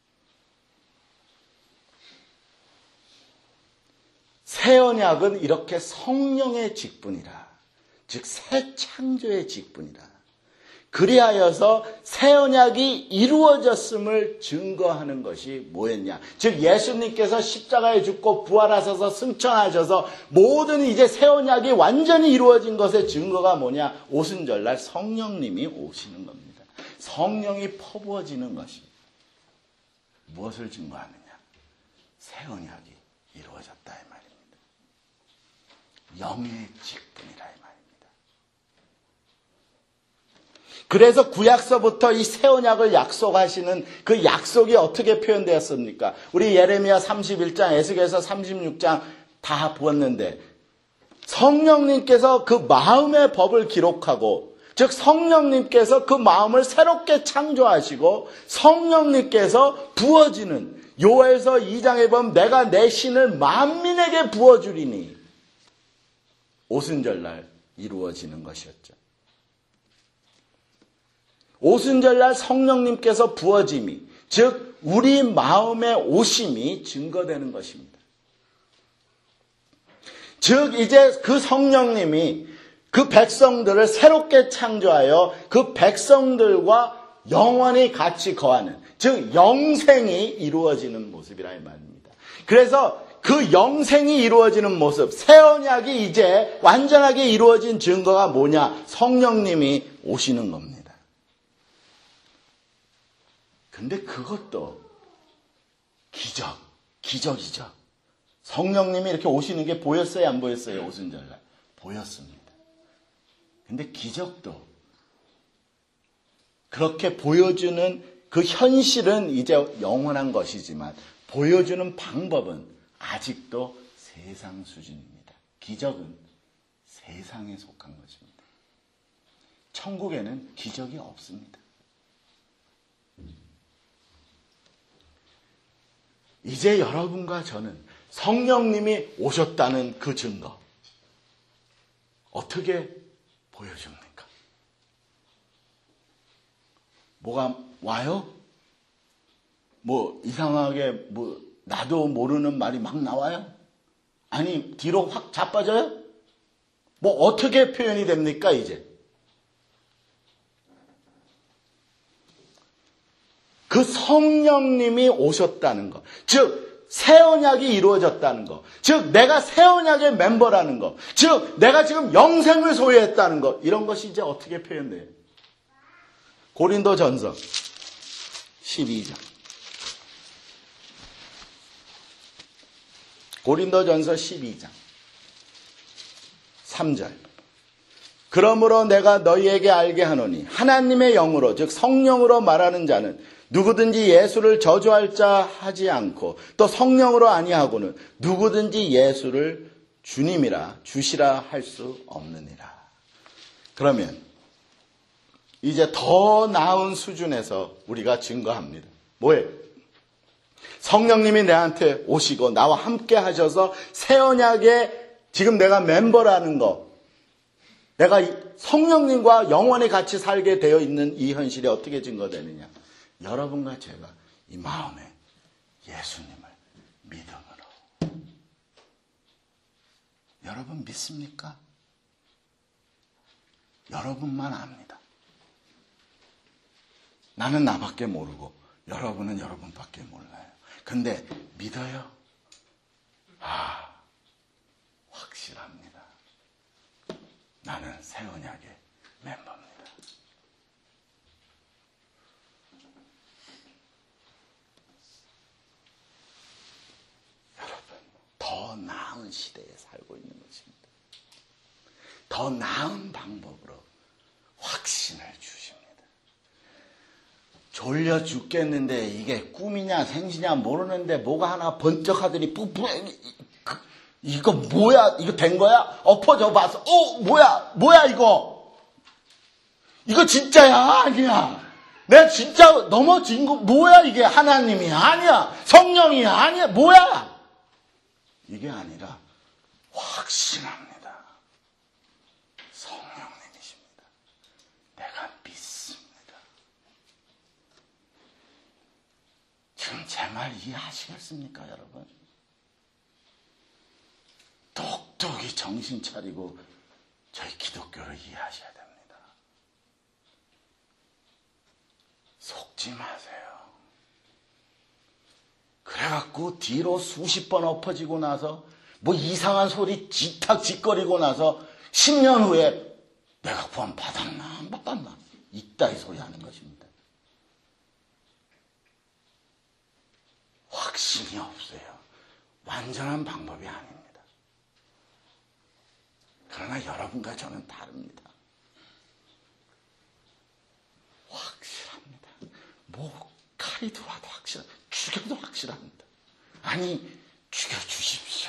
새 언약은 이렇게 성령의 직분이라, 즉 새 창조의 직분이라. 그리하여서 새 언약이 이루어졌음을 증거하는 것이 뭐였냐? 즉 예수님께서 십자가에 죽고 부활하셔서 승천하셔서 모든 이제 새 언약이 완전히 이루어진 것의 증거가 뭐냐? 오순절날 성령님이 오시는 겁니다. 성령이 퍼부어지는 것이 무엇을 증거하느냐? 새 언약이 이루어졌다 이 말입니다. 영의 직분이라 이 말입니다. 그래서 구약서부터 이 새 언약을 약속하시는 그 약속이 어떻게 표현되었습니까? 우리 예레미야 31장, 에스겔서 36장 다 보았는데 성령님께서 그 마음의 법을 기록하고 즉 성령님께서 그 마음을 새롭게 창조하시고 성령님께서 부어지는 요엘서 2장에 보면 내가 내 신을 만민에게 부어주리니 오순절날 이루어지는 것이었죠. 오순절날 성령님께서 부어짐이, 즉 우리 마음에 오심이 증거되는 것입니다. 즉 이제 그 성령님이 그 백성들을 새롭게 창조하여 그 백성들과 영원히 같이 거하는, 즉 영생이 이루어지는 모습이라 이 말입니다. 그래서 그 영생이 이루어지는 모습, 새 언약이 이제 완전하게 이루어진 증거가 뭐냐? 성령님이 오시는 겁니다. 근데 그것도 기적이죠. 성령님이 이렇게 오시는 게 보였어요, 안 보였어요? 오순절날 보였습니다. 근데 기적도 그렇게 보여주는 그 현실은 이제 영원한 것이지만 보여주는 방법은 아직도 세상 수준입니다. 기적은 세상에 속한 것입니다. 천국에는 기적이 없습니다. 이제 여러분과 저는 성령님이 오셨다는 그 증거 어떻게 보여줍니까? 뭐가 와요? 뭐 이상하게 나도 모르는 말이 막 나와요? 아니 뒤로 확 자빠져요? 뭐 어떻게 표현이 됩니까 이제? 그 성령님이 오셨다는 것, 즉 새 언약이 이루어졌다는 것, 즉 내가 새 언약의 멤버라는 것, 즉 내가 지금 영생을 소유했다는 것, 이런 것이 이제 어떻게 표현돼요? 고린도전서 12장. 고린도전서 12장 3절. 그러므로 내가 너희에게 알게 하노니 하나님의 영으로 즉 성령으로 말하는 자는 누구든지 예수를 저주할 자 하지 않고 또 성령으로 아니하고는 누구든지 예수를 주님이라 주시라 할 수 없느니라. 그러면 이제 더 나은 수준에서 우리가 증거합니다. 뭐예요? 성령님이 내한테 오시고 나와 함께 하셔서 새 언약에 지금 내가 멤버라는 거, 내가 성령님과 영원히 같이 살게 되어 있는 이 현실이 어떻게 증거되느냐? 여러분과 제가 이 마음에 예수님을 믿음으로. 여러분 믿습니까? 여러분만 압니다. 나는 나밖에 모르고 여러분은 여러분밖에 몰라요. 근데 믿어요? 확실합니다. 나는 새 언약의 멤버입니다. 여러분, 더 나은 시대에 살고 있는 것입니다. 더 나은 방법으로 확신을 주십니다. 졸려 죽겠는데 이게 꿈이냐 생시냐 모르는데 뭐가 하나 번쩍 하더니 이거 뭐야? 이거 된 거야? 엎어져 봐서 뭐야 이거? 이거 진짜야? 아니야? 내가 진짜 넘어진 거 뭐야 이게? 하나님이 아니야? 성령이 아니야? 뭐야? 이게 아니라 확신합니다. 성령님이십니다. 내가 믿습니다. 지금 제 말 이해하시겠습니까, 여러분? 똑똑히 정신 차리고 저희 기독교를 이해하셔야 됩니다. 속지 마세요. 그래갖고 뒤로 수십 번 엎어지고 나서 뭐 이상한 소리 짓거리고 나서 10년 후에 내가 구원 받았나 안 받았나 이따위 소리 하는 것입니다. 확신이 없어요. 완전한 방법이 아닙니다. 그러나 여러분과 저는 다릅니다. 확실합니다. 뭐 칼이 들어와도 확실합니다. 죽여도 확실합니다. 아니 죽여주십시오.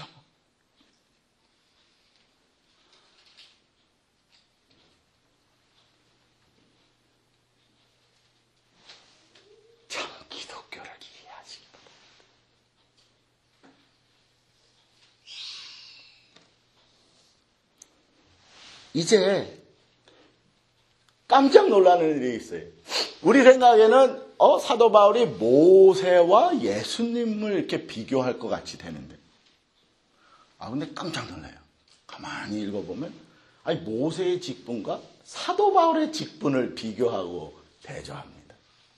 참 기독교를 이해하시기 바랍니다. 이제 깜짝 놀라는 일이 있어요. 우리 생각에는 사도 바울이 모세와 예수님을 이렇게 비교할 것 같이 되는데, 근데 깜짝 놀라요. 가만히 읽어보면 모세의 직분과 사도 바울의 직분을 비교하고 대조합니다.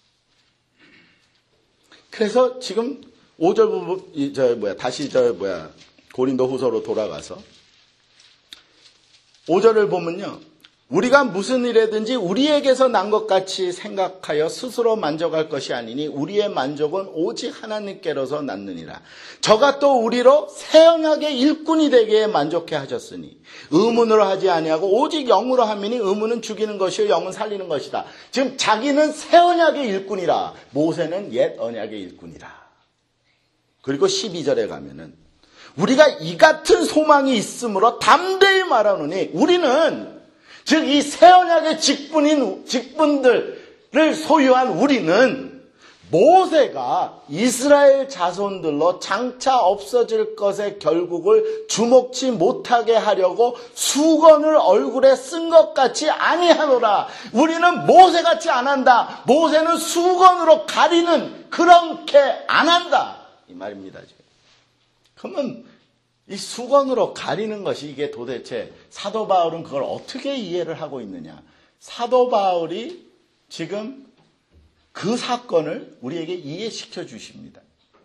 그래서 지금 5절 부분 다시 고린도 후서로 돌아가서 5절을 보면요, 우리가 무슨 일에든지 우리에게서 난 것 같이 생각하여 스스로 만족할 것이 아니니 우리의 만족은 오직 하나님께로서 났느니라. 저가 또 우리로 새 언약의 일꾼이 되게 만족해 하셨으니 의문으로 하지 아니하고 오직 영으로 함이니 의문은 죽이는 것이요 영은 살리는 것이다. 지금 자기는 새 언약의 일꾼이라, 모세는 옛 언약의 일꾼이라. 그리고 12절에 가면은 우리가 이 같은 소망이 있으므로 담대히 말하노니, 우리는 즉 이 새 언약의 직분들을 소유한 우리는 모세가 이스라엘 자손들로 장차 없어질 것의 결국을 주목치 못하게 하려고 수건을 얼굴에 쓴 것 같이 아니하노라. 우리는 모세같이 안 한다. 모세는 수건으로 가리는 그렇게 안 한다, 이 말입니다. 그러면 이 수건으로 가리는 것이, 이게 도대체 사도 바울은 그걸 어떻게 이해를 하고 있느냐. 사도 바울이 지금 그 사건을 우리에게 이해시켜 주십니다.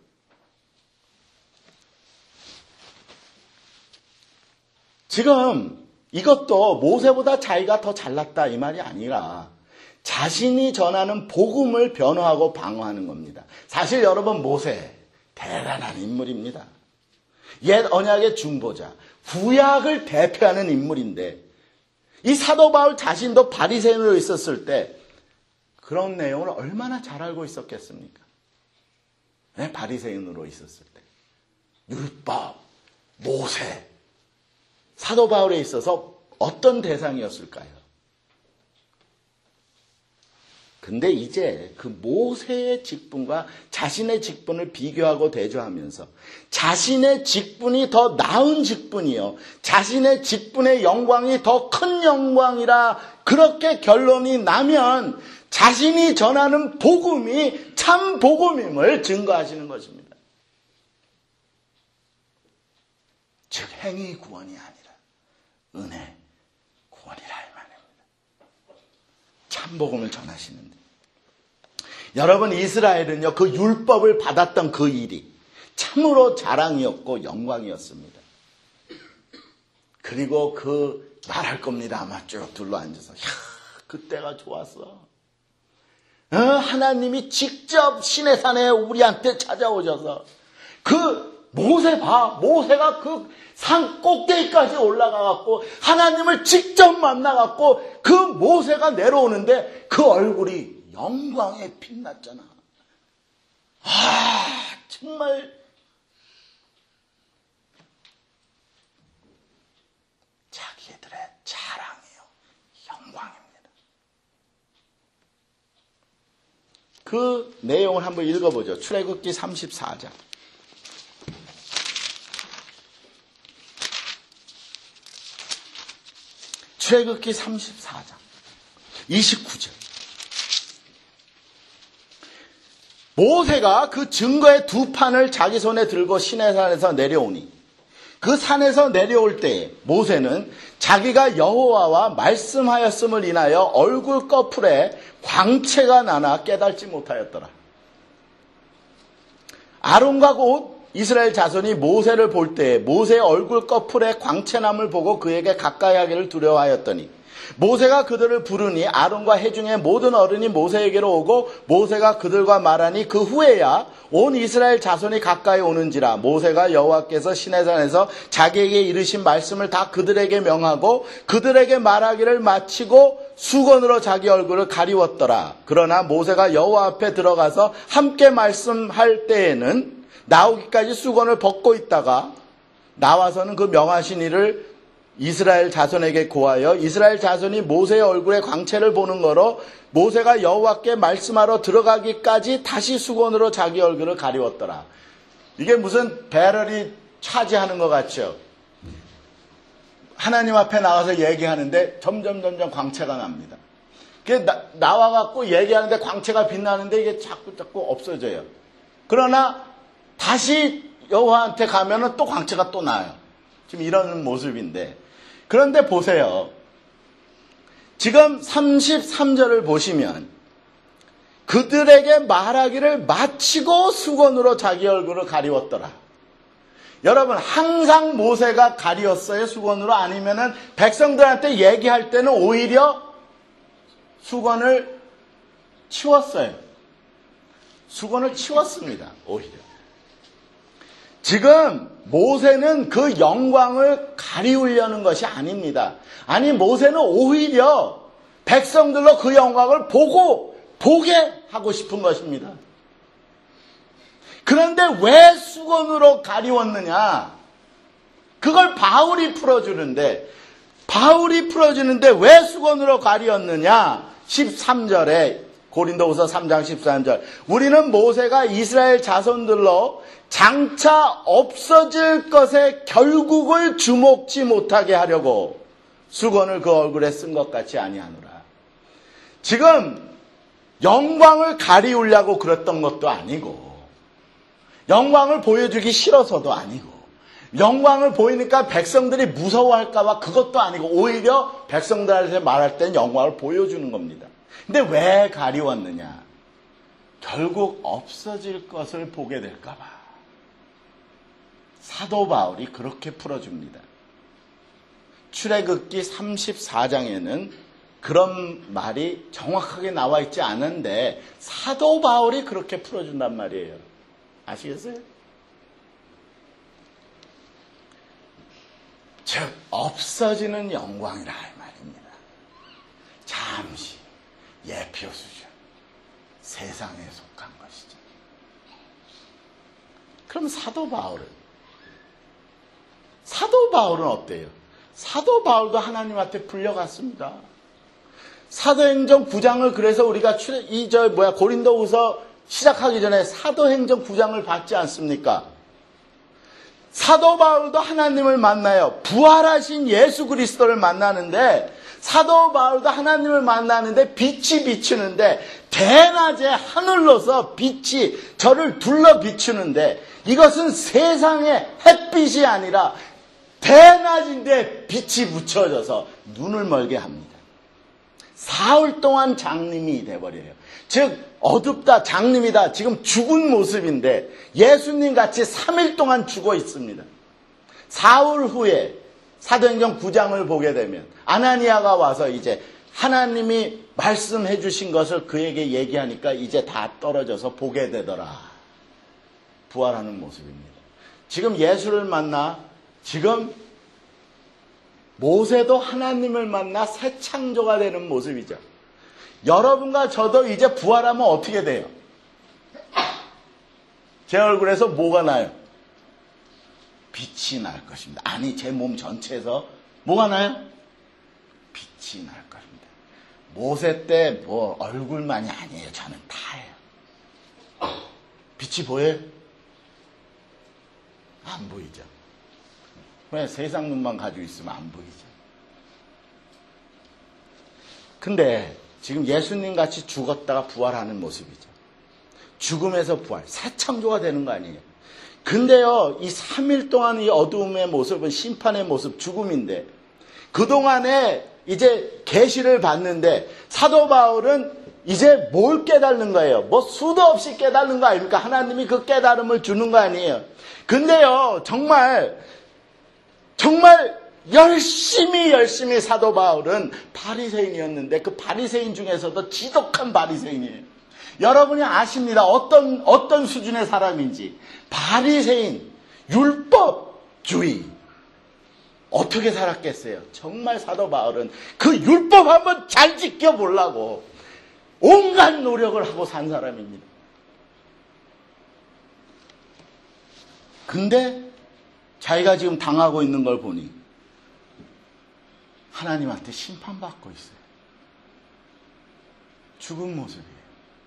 지금 이것도 모세보다 자기가 더 잘났다 이 말이 아니라 자신이 전하는 복음을 변호하고 방어하는 겁니다. 사실 여러분, 모세 대단한 인물입니다. 옛 언약의 중보자, 구약을 대표하는 인물인데, 이 사도 바울 자신도 바리새인으로 있었을 때 그런 내용을 얼마나 잘 알고 있었겠습니까? 네, 바리새인으로 있었을 때 율법, 모세, 사도 바울에 있어서 어떤 대상이었을까요? 근데 이제 그 모세의 직분과 자신의 직분을 비교하고 대조하면서 자신의 직분이 더 나은 직분이요, 자신의 직분의 영광이 더 큰 영광이라 그렇게 결론이 나면 자신이 전하는 복음이 참 복음임을 증거하시는 것입니다. 즉 행위 구원이 아니라 은혜 구원이라 이 말입니다. 참 복음을 전하시는데, 여러분, 이스라엘은요, 그 율법을 받았던 그 일이 참으로 자랑이었고 영광이었습니다. 그리고 그 말할 겁니다. 아마 쭉 둘러앉아서, 그때가 좋았어. 하나님이 직접 시내산에 우리한테 찾아오셔서 그 모세 봐, 모세가 그 산 꼭대기까지 올라가갖고 하나님을 직접 만나갖고 그 모세가 내려오는데 그 얼굴이 영광에 빛났잖아. 정말 자기들의 자랑이요, 영광입니다. 그 내용을 한번 읽어보죠. 출애굽기 34장. 출애굽기 34장 29절. 모세가 그 증거의 두 판을 자기 손에 들고 시내산에서 내려오니, 그 산에서 내려올 때에 모세는 자기가 여호와와 말씀하였음을 인하여 얼굴 꺼풀에 광채가 나나 깨닫지 못하였더라. 아론과 곧 이스라엘 자손이 모세를 볼 때에 모세의 얼굴 꺼풀에 광채남을 보고 그에게 가까이 하기를 두려워하였더니, 모세가 그들을 부르니 아론과 회중의 모든 어른이 모세에게로 오고 모세가 그들과 말하니 그 후에야 온 이스라엘 자손이 가까이 오는지라. 모세가 여호와께서 시내산에서 자기에게 이르신 말씀을 다 그들에게 명하고 그들에게 말하기를 마치고 수건으로 자기 얼굴을 가리웠더라. 그러나 모세가 여호와 앞에 들어가서 함께 말씀할 때에는 나오기까지 수건을 벗고 있다가 나와서는 그 명하신 일을 이스라엘 자손에게 고하여 이스라엘 자손이 모세의 얼굴에 광채를 보는 거로 모세가 여호와께 말씀하러 들어가기까지 다시 수건으로 자기 얼굴을 가리웠더라. 이게 무슨 배럴이 차지하는 것 같죠? 하나님 앞에 나가서 얘기하는데 점점 광채가 납니다. 나와갖고 얘기하는데 광채가 빛나는데 이게 자꾸 없어져요. 그러나 다시 여호와한테 가면은 또 광채가 또 나요. 지금 이런 모습인데. 그런데 보세요. 지금 33절을 보시면 그들에게 말하기를 마치고 수건으로 자기 얼굴을 가리웠더라. 여러분, 항상 모세가 가리웠어요, 수건으로? 아니면은 백성들한테 얘기할 때는 오히려 수건을 치웠어요. 수건을 치웠습니다, 오히려. 지금 모세는 그 영광을 가리우려는 것이 아닙니다. 아니, 모세는 오히려 백성들로 그 영광을 보게 하고 싶은 것입니다. 그런데 왜 수건으로 가리웠느냐? 그걸 바울이 풀어주는데 왜 수건으로 가리웠느냐? 13절에 고린도후서 3장 13절. 우리는 모세가 이스라엘 자손들로 장차 없어질 것의 결국을 주목지 못하게 하려고 수건을 그 얼굴에 쓴 것 같이 아니하노라. 지금 영광을 가리우려고 그랬던 것도 아니고, 영광을 보여주기 싫어서도 아니고, 영광을 보이니까 백성들이 무서워할까봐 그것도 아니고, 오히려 백성들한테 말할 땐 영광을 보여주는 겁니다. 근데 왜 가리웠느냐? 결국 없어질 것을 보게 될까봐. 사도 바울이 그렇게 풀어줍니다. 출애굽기 34장에는 그런 말이 정확하게 나와 있지 않은데 사도 바울이 그렇게 풀어준단 말이에요. 아시겠어요? 즉 없어지는 영광이라 할 말입니다. 잠시 예표 수준, 세상에 속한 것이죠. 그럼 사도 바울은 어때요? 사도 바울도 하나님한테 불려갔습니다. 사도행전 9장을 그래서 우리가 고린도후서 시작하기 전에 사도행전 9장을 봤지 않습니까? 사도 바울도 하나님을 만나요. 부활하신 예수 그리스도를 만나는데, 사도 바울도 하나님을 만나는데 빛이 비추는데, 대낮에 하늘로서 빛이 저를 둘러 비추는데, 이것은 세상의 햇빛이 아니라 대낮인데 빛이 붙여져서 눈을 멀게 합니다. 사흘 동안 장님이 돼버려요. 즉 어둡다, 장님이다, 지금 죽은 모습인데 예수님 같이 3일 동안 죽어 있습니다. 사흘 후에 사도행전 9장을 보게 되면 아나니아가 와서 이제 하나님이 말씀해 주신 것을 그에게 얘기하니까 이제 다 떨어져서 보게 되더라. 부활하는 모습입니다. 지금 예수를 만나, 지금 모세도 하나님을 만나 새 창조가 되는 모습이죠. 여러분과 저도 이제 부활하면 어떻게 돼요? 제 얼굴에서 뭐가 나요? 빛이 날 것입니다. 아니, 제 몸 전체에서 뭐가 나요? 빛이 날 것입니다. 모세 때 뭐 얼굴만이 아니에요. 저는 다예요. 빛이 보여요? 안 보이죠. 왜? 세상 눈만 가지고 있으면 안 보이죠. 근데 지금 예수님 같이 죽었다가 부활하는 모습이죠. 죽음에서 부활, 새 창조가 되는 거 아니에요. 근데요, 이 3일 동안 이 어두움의 모습은 심판의 모습, 죽음인데, 그동안에 이제 계시를 받는데, 사도 바울은 이제 뭘 깨닫는 거예요? 뭐 수도 없이 깨닫는 거 아닙니까? 하나님이 그 깨달음을 주는 거 아니에요. 근데요, 정말 열심히 사도 바울은 바리새인이었는데 그 바리새인 중에서도 지독한 바리새인이에요. 여러분이 아십니다. 어떤 수준의 사람인지. 바리새인, 율법주의. 어떻게 살았겠어요? 정말 사도 바울은 그 율법 한번 잘 지켜보려고 온갖 노력을 하고 산 사람입니다. 근데 자기가 지금 당하고 있는 걸 보니 하나님한테 심판받고 있어요. 죽은 모습이에요.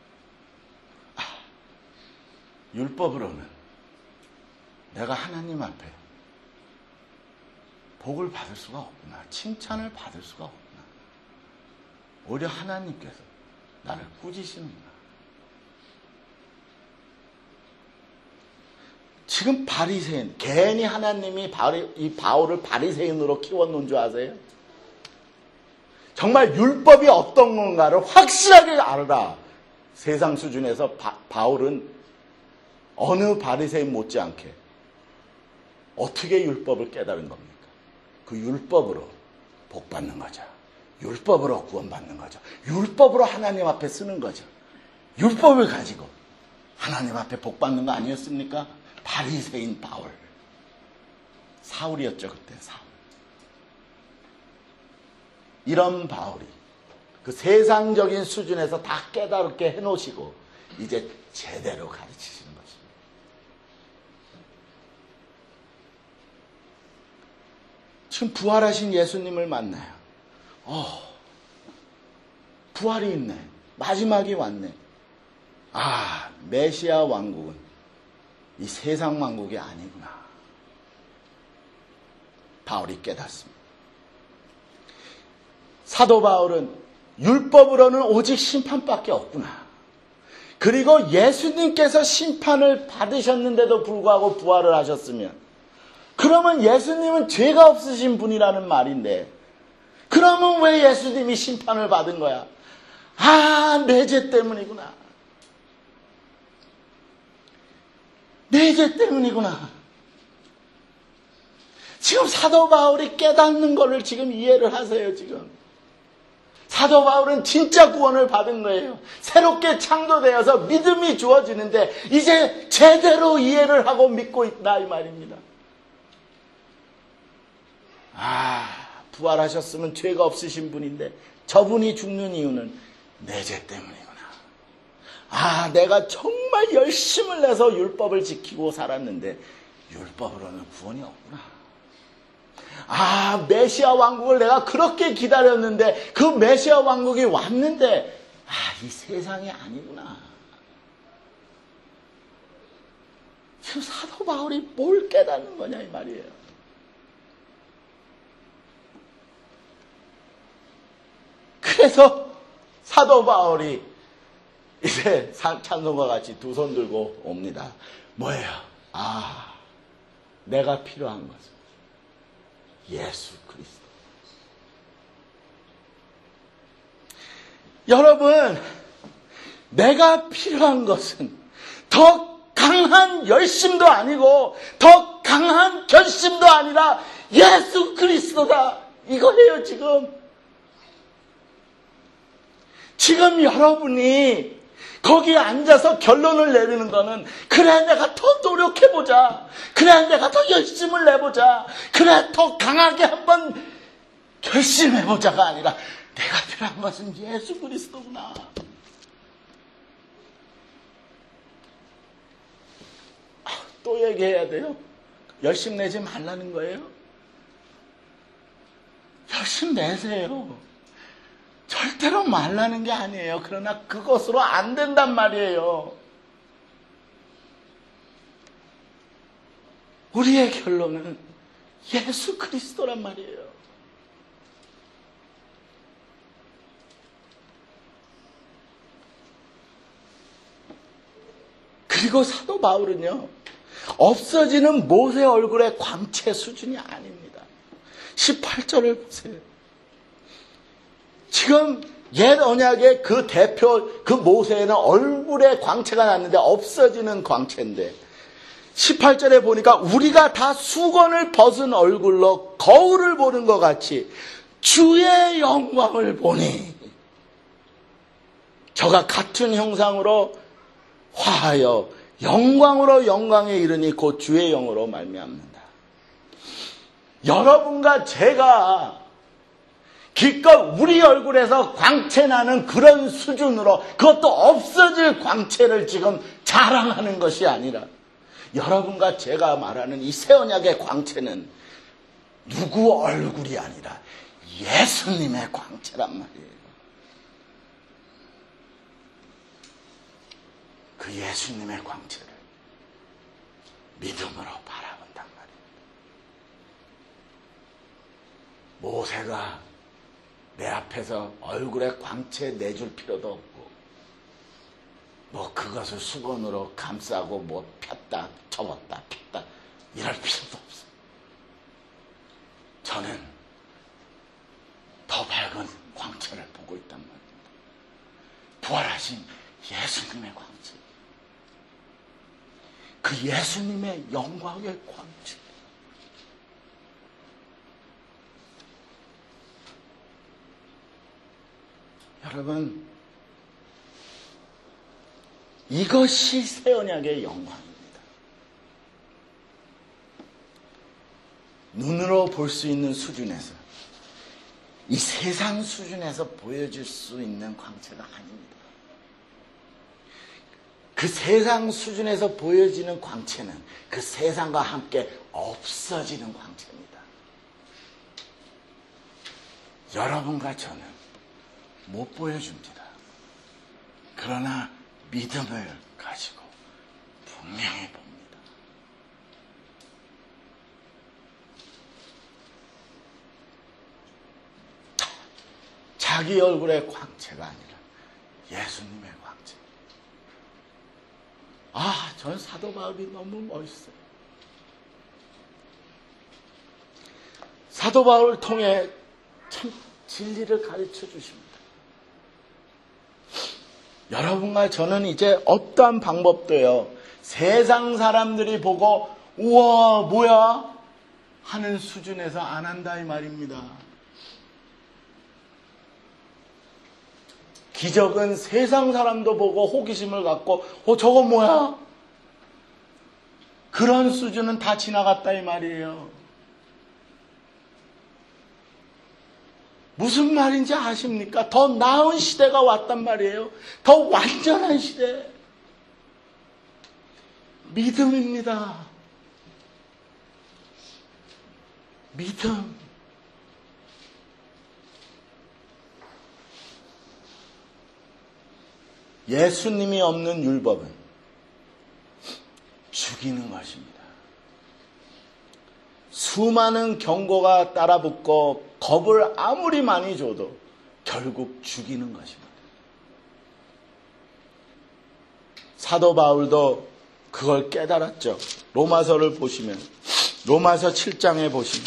율법으로는 내가 하나님 앞에 복을 받을 수가 없구나. 칭찬을 받을 수가 없구나. 오히려 하나님께서 나를 꾸짖으시는구나. 지금 바리새인, 괜히 하나님이 이 바울을 바리새인으로 키워놓은 줄 아세요? 정말 율법이 어떤 건가를 확실하게 알아라. 세상 수준에서 바울은 어느 바리새인 못지않게 어떻게 율법을 깨달은 겁니까? 그 율법으로 복 받는 거죠. 율법으로 구원받는 거죠. 율법으로 하나님 앞에 쓰는 거죠. 율법을 가지고 하나님 앞에 복 받는 거 아니었습니까? 바리새인 바울. 사울이었죠, 그때 사울. 이런 바울이 그 세상적인 수준에서 다 깨달게 해놓으시고 이제 제대로 가르치시는 것입니다. 지금 부활하신 예수님을 만나요. 부활이 있네. 마지막이 왔네. 아, 메시아 왕국은 이 세상 왕국이 아니구나. 바울이 깨닫습니다. 사도 바울은 율법으로는 오직 심판밖에 없구나. 그리고 예수님께서 심판을 받으셨는데도 불구하고 부활을 하셨으면 그러면 예수님은 죄가 없으신 분이라는 말인데 그러면 왜 예수님이 심판을 받은 거야? 아, 내 죄 때문이구나. 내 죄 때문이구나. 지금 사도 바울이 깨닫는 거를 지금 이해를 하세요, 지금. 사도 바울은 진짜 구원을 받은 거예요. 새롭게 창조되어서 믿음이 주어지는데 이제 제대로 이해를 하고 믿고 있다 이 말입니다. 아, 부활하셨으면 죄가 없으신 분인데 저분이 죽는 이유는 내 죄 때문이구나. 아, 내가 정말 열심을 내서 율법을 지키고 살았는데 율법으로는 구원이 없구나. 아, 메시아 왕국을 내가 그렇게 기다렸는데 그 메시아 왕국이 왔는데 아, 이 세상이 아니구나. 지금 사도 바울이 뭘 깨닫는 거냐 이 말이에요. 그래서 사도 바울이 이제 찬송과 같이 두 손 들고 옵니다. 뭐예요? 아, 내가 필요한 것은 예수 그리스도. 여러분, 내가 필요한 것은 더 강한 열심도 아니고 더 강한 결심도 아니라 예수 그리스도다. 이거예요, 지금. 지금 여러분이 거기에 앉아서 결론을 내리는 거는 그래 내가 더 노력해보자. 그래 내가 더 열심을 내보자. 그래 더 강하게 한번 결심해보자가 아니라 내가 필요한 것은 예수 그리스도구나. 또 얘기해야 돼요? 열심 내지 말라는 거예요? 열심 내세요. 절대로 말라는 게 아니에요. 그러나 그것으로 안 된단 말이에요. 우리의 결론은 예수 그리스도란 말이에요. 그리고 사도 바울은요, 없어지는 모세 얼굴의 광채 수준이 아닙니다. 18절을 보세요. 지금 옛 언약의 그 대표, 그 모세에는 얼굴에 광채가 났는데 없어지는 광채인데 18절에 보니까 우리가 다 수건을 벗은 얼굴로 거울을 보는 것 같이 주의 영광을 보니 저가 같은 형상으로 화하여 영광으로 영광에 이르니 곧 주의 영으로 말미암는다. 여러분과 제가 기껏 우리 얼굴에서 광채나는 그런 수준으로 그것도 없어질 광채를 지금 자랑하는 것이 아니라 여러분과 제가 말하는 이 새 언약의 광채는 누구 얼굴이 아니라 예수님의 광채란 말이에요. 그 예수님의 광채를 믿음으로 바라본단 말이에요. 모세가 내 앞에서 얼굴에 광채 내줄 필요도 없고, 뭐 그것을 수건으로 감싸고 뭐 폈다 접었다 폈다 이럴 필요도 없어. 저는 더 밝은 광채를 보고 있단 말입니다. 부활하신 예수님의 광채, 그 예수님의 영광의 광채. 여러분, 이것이 새 언약의 영광입니다. 눈으로 볼 수 있는 수준에서, 이 세상 수준에서 보여줄 수 있는 광채가 아닙니다. 그 세상 수준에서 보여지는 광채는 그 세상과 함께 없어지는 광채입니다. 여러분과 저는 못 보여줍니다. 그러나 믿음을 가지고 분명히 봅니다. 자기 얼굴의 광채가 아니라 예수님의 광채. 아, 전 사도 바울이 너무 멋있어요. 사도 바울을 통해 참 진리를 가르쳐 주십니다. 여러분과 저는 이제 어떠한 방법도요, 세상 사람들이 보고 우와 뭐야 하는 수준에서 안 한다 이 말입니다. 기적은 세상 사람도 보고 호기심을 갖고 저거 뭐야? 그런 수준은 다 지나갔다 이 말이에요. 무슨 말인지 아십니까? 더 나은 시대가 왔단 말이에요. 더 완전한 시대. 믿음입니다. 믿음. 예수님이 없는 율법은 죽이는 것입니다. 수많은 경고가 따라붙고 겁을 아무리 많이 줘도 결국 죽이는 것입니다. 사도 바울도 그걸 깨달았죠. 로마서를 보시면, 로마서 7장에 보시면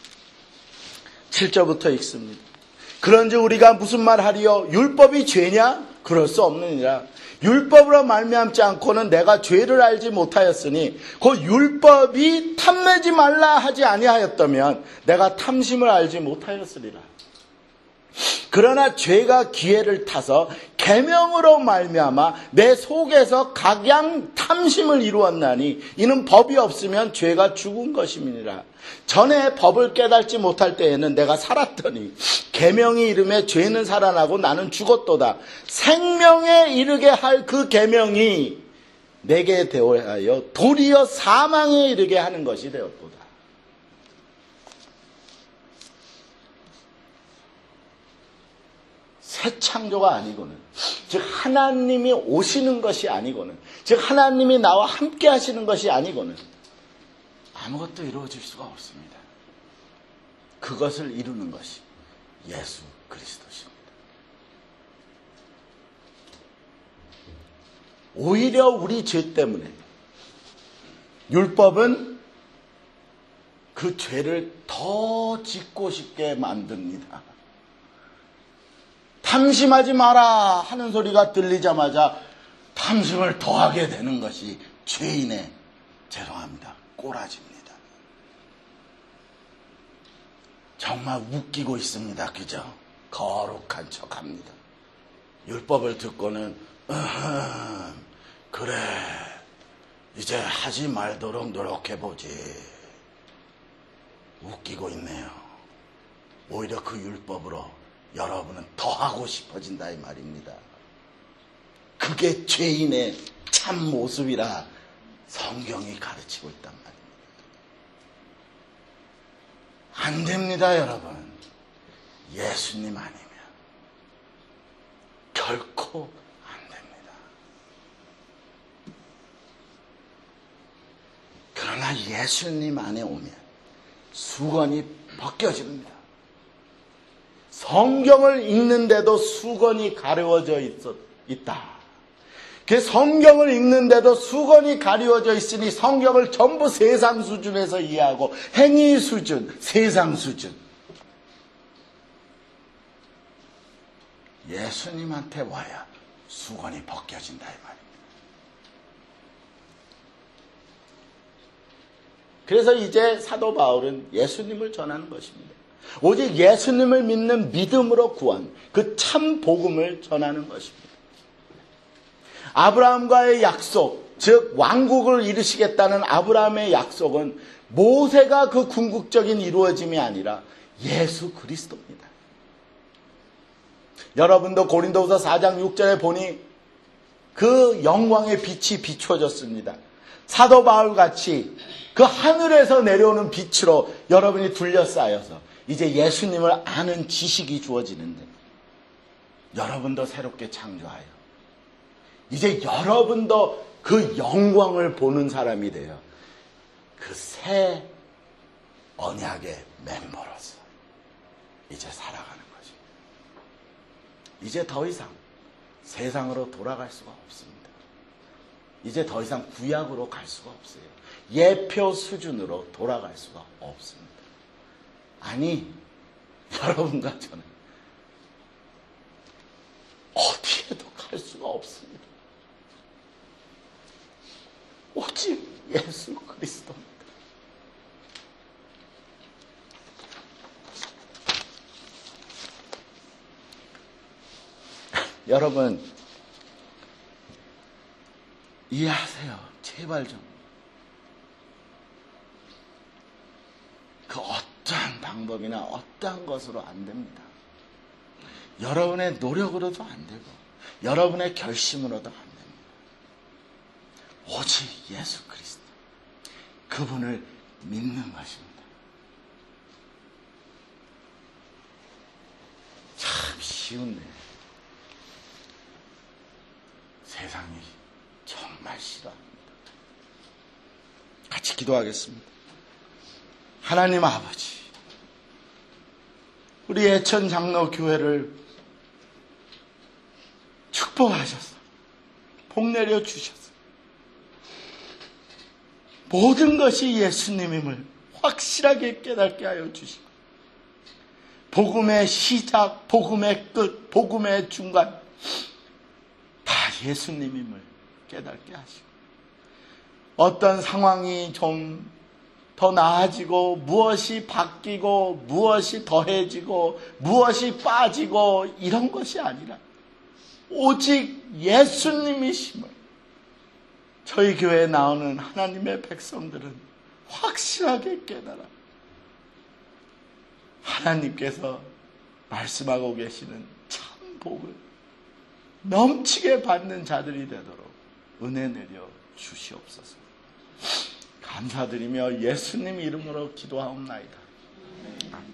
7절부터 읽습니다. 그런즉 우리가 무슨 말하리요? 율법이 죄냐? 그럴 수 없느니라. 율법으로 말미암지 않고는 내가 죄를 알지 못하였으니 그 율법이 탐내지 말라 하지 아니하였다면 내가 탐심을 알지 못하였으리라. 그러나 죄가 기회를 타서 계명으로 말미암아 내 속에서 각양 탐심을 이루었나니 이는 법이 없으면 죄가 죽은 것임이니라. 전에 법을 깨닫지 못할 때에는 내가 살았더니 계명이 이름에 죄는 살아나고 나는 죽었도다. 생명에 이르게 할 그 계명이 내게 대하여 도리어 사망에 이르게 하는 것이 되었도다. 새 창조가 아니고는, 즉 하나님이 오시는 것이 아니고는, 즉 하나님이 나와 함께 하시는 것이 아니고는 아무것도 이루어질 수가 없습니다. 그것을 이루는 것이 예수 그리스도십니다. 오히려 우리 죄 때문에 율법은 그 죄를 더 짓고 싶게 만듭니다. 탐심하지 마라 하는 소리가 들리자마자 탐심을 더하게 되는 것이 죄인의, 죄송합니다, 꼬라지입니다. 정말 웃기고 있습니다. 그죠? 거룩한 척합니다. 율법을 듣고는 그래 이제 하지 말도록 노력해보지. 웃기고 있네요. 오히려 그 율법으로 여러분은 더 하고 싶어진다 이 말입니다. 그게 죄인의 참 모습이라 성경이 가르치고 있단 말입니다. 안 됩니다, 여러분. 예수님 아니면 결코 안 됩니다. 그러나 예수님 안에 오면 수건이 벗겨집니다. 성경을 읽는데도 수건이 가려워져 있다. 그 성경을 읽는데도 수건이 가리워져 있으니 성경을 전부 세상 수준에서 이해하고 행위 수준, 세상 수준. 예수님한테 와야 수건이 벗겨진다 이 말입니다. 그래서 이제 사도 바울은 예수님을 전하는 것입니다. 오직 예수님을 믿는 믿음으로 구한 그 참 복음을 전하는 것입니다. 아브라함과의 약속, 즉 왕국을 이루시겠다는 아브라함의 약속은 모세가 그 궁극적인 이루어짐이 아니라 예수 그리스도입니다. 여러분도 고린도후서 4장 6절에 보니 그 영광의 빛이 비추어졌습니다. 사도 바울같이 그 하늘에서 내려오는 빛으로 여러분이 둘러싸여서 이제 예수님을 아는 지식이 주어지는데 여러분도 새롭게 창조하여 이제 여러분도 그 영광을 보는 사람이 되어 그 새 언약의 멤버로서 이제 살아가는 거죠. 이제 더 이상 세상으로 돌아갈 수가 없습니다. 이제 더 이상 구약으로 갈 수가 없어요. 예표 수준으로 돌아갈 수가 없습니다. 아니, 여러분과 저는 어디에도 갈 수가 없습니다. 오직 예수 그리스도입니다. 여러분, 이해하세요. 제발 좀. 그 어떠한 방법이나 어떠한 것으로 안 됩니다. 여러분의 노력으로도 안 되고 여러분의 결심으로도 안 됩니다. 오직 예수 그리스도, 그분을 믿는 것입니다. 참 쉬운데 세상이 정말 싫어합니다. 같이 기도하겠습니다. 하나님 아버지, 우리 예천 장로교회를 축복하셔서 복 내려 주셔서 모든 것이 예수님임을 확실하게 깨닫게 하여 주시고 복음의 시작, 복음의 끝, 복음의 중간 다 예수님임을 깨닫게 하시고 어떤 상황이 좀 더 나아지고 무엇이 바뀌고 무엇이 더해지고 무엇이 빠지고 이런 것이 아니라 오직 예수님이심을 저희 교회에 나오는 하나님의 백성들은 확실하게 깨달아 하나님께서 말씀하고 계시는 참 복을 넘치게 받는 자들이 되도록 은혜 내려 주시옵소서. 감사드리며 예수님 이름으로 기도하옵나이다. 아멘.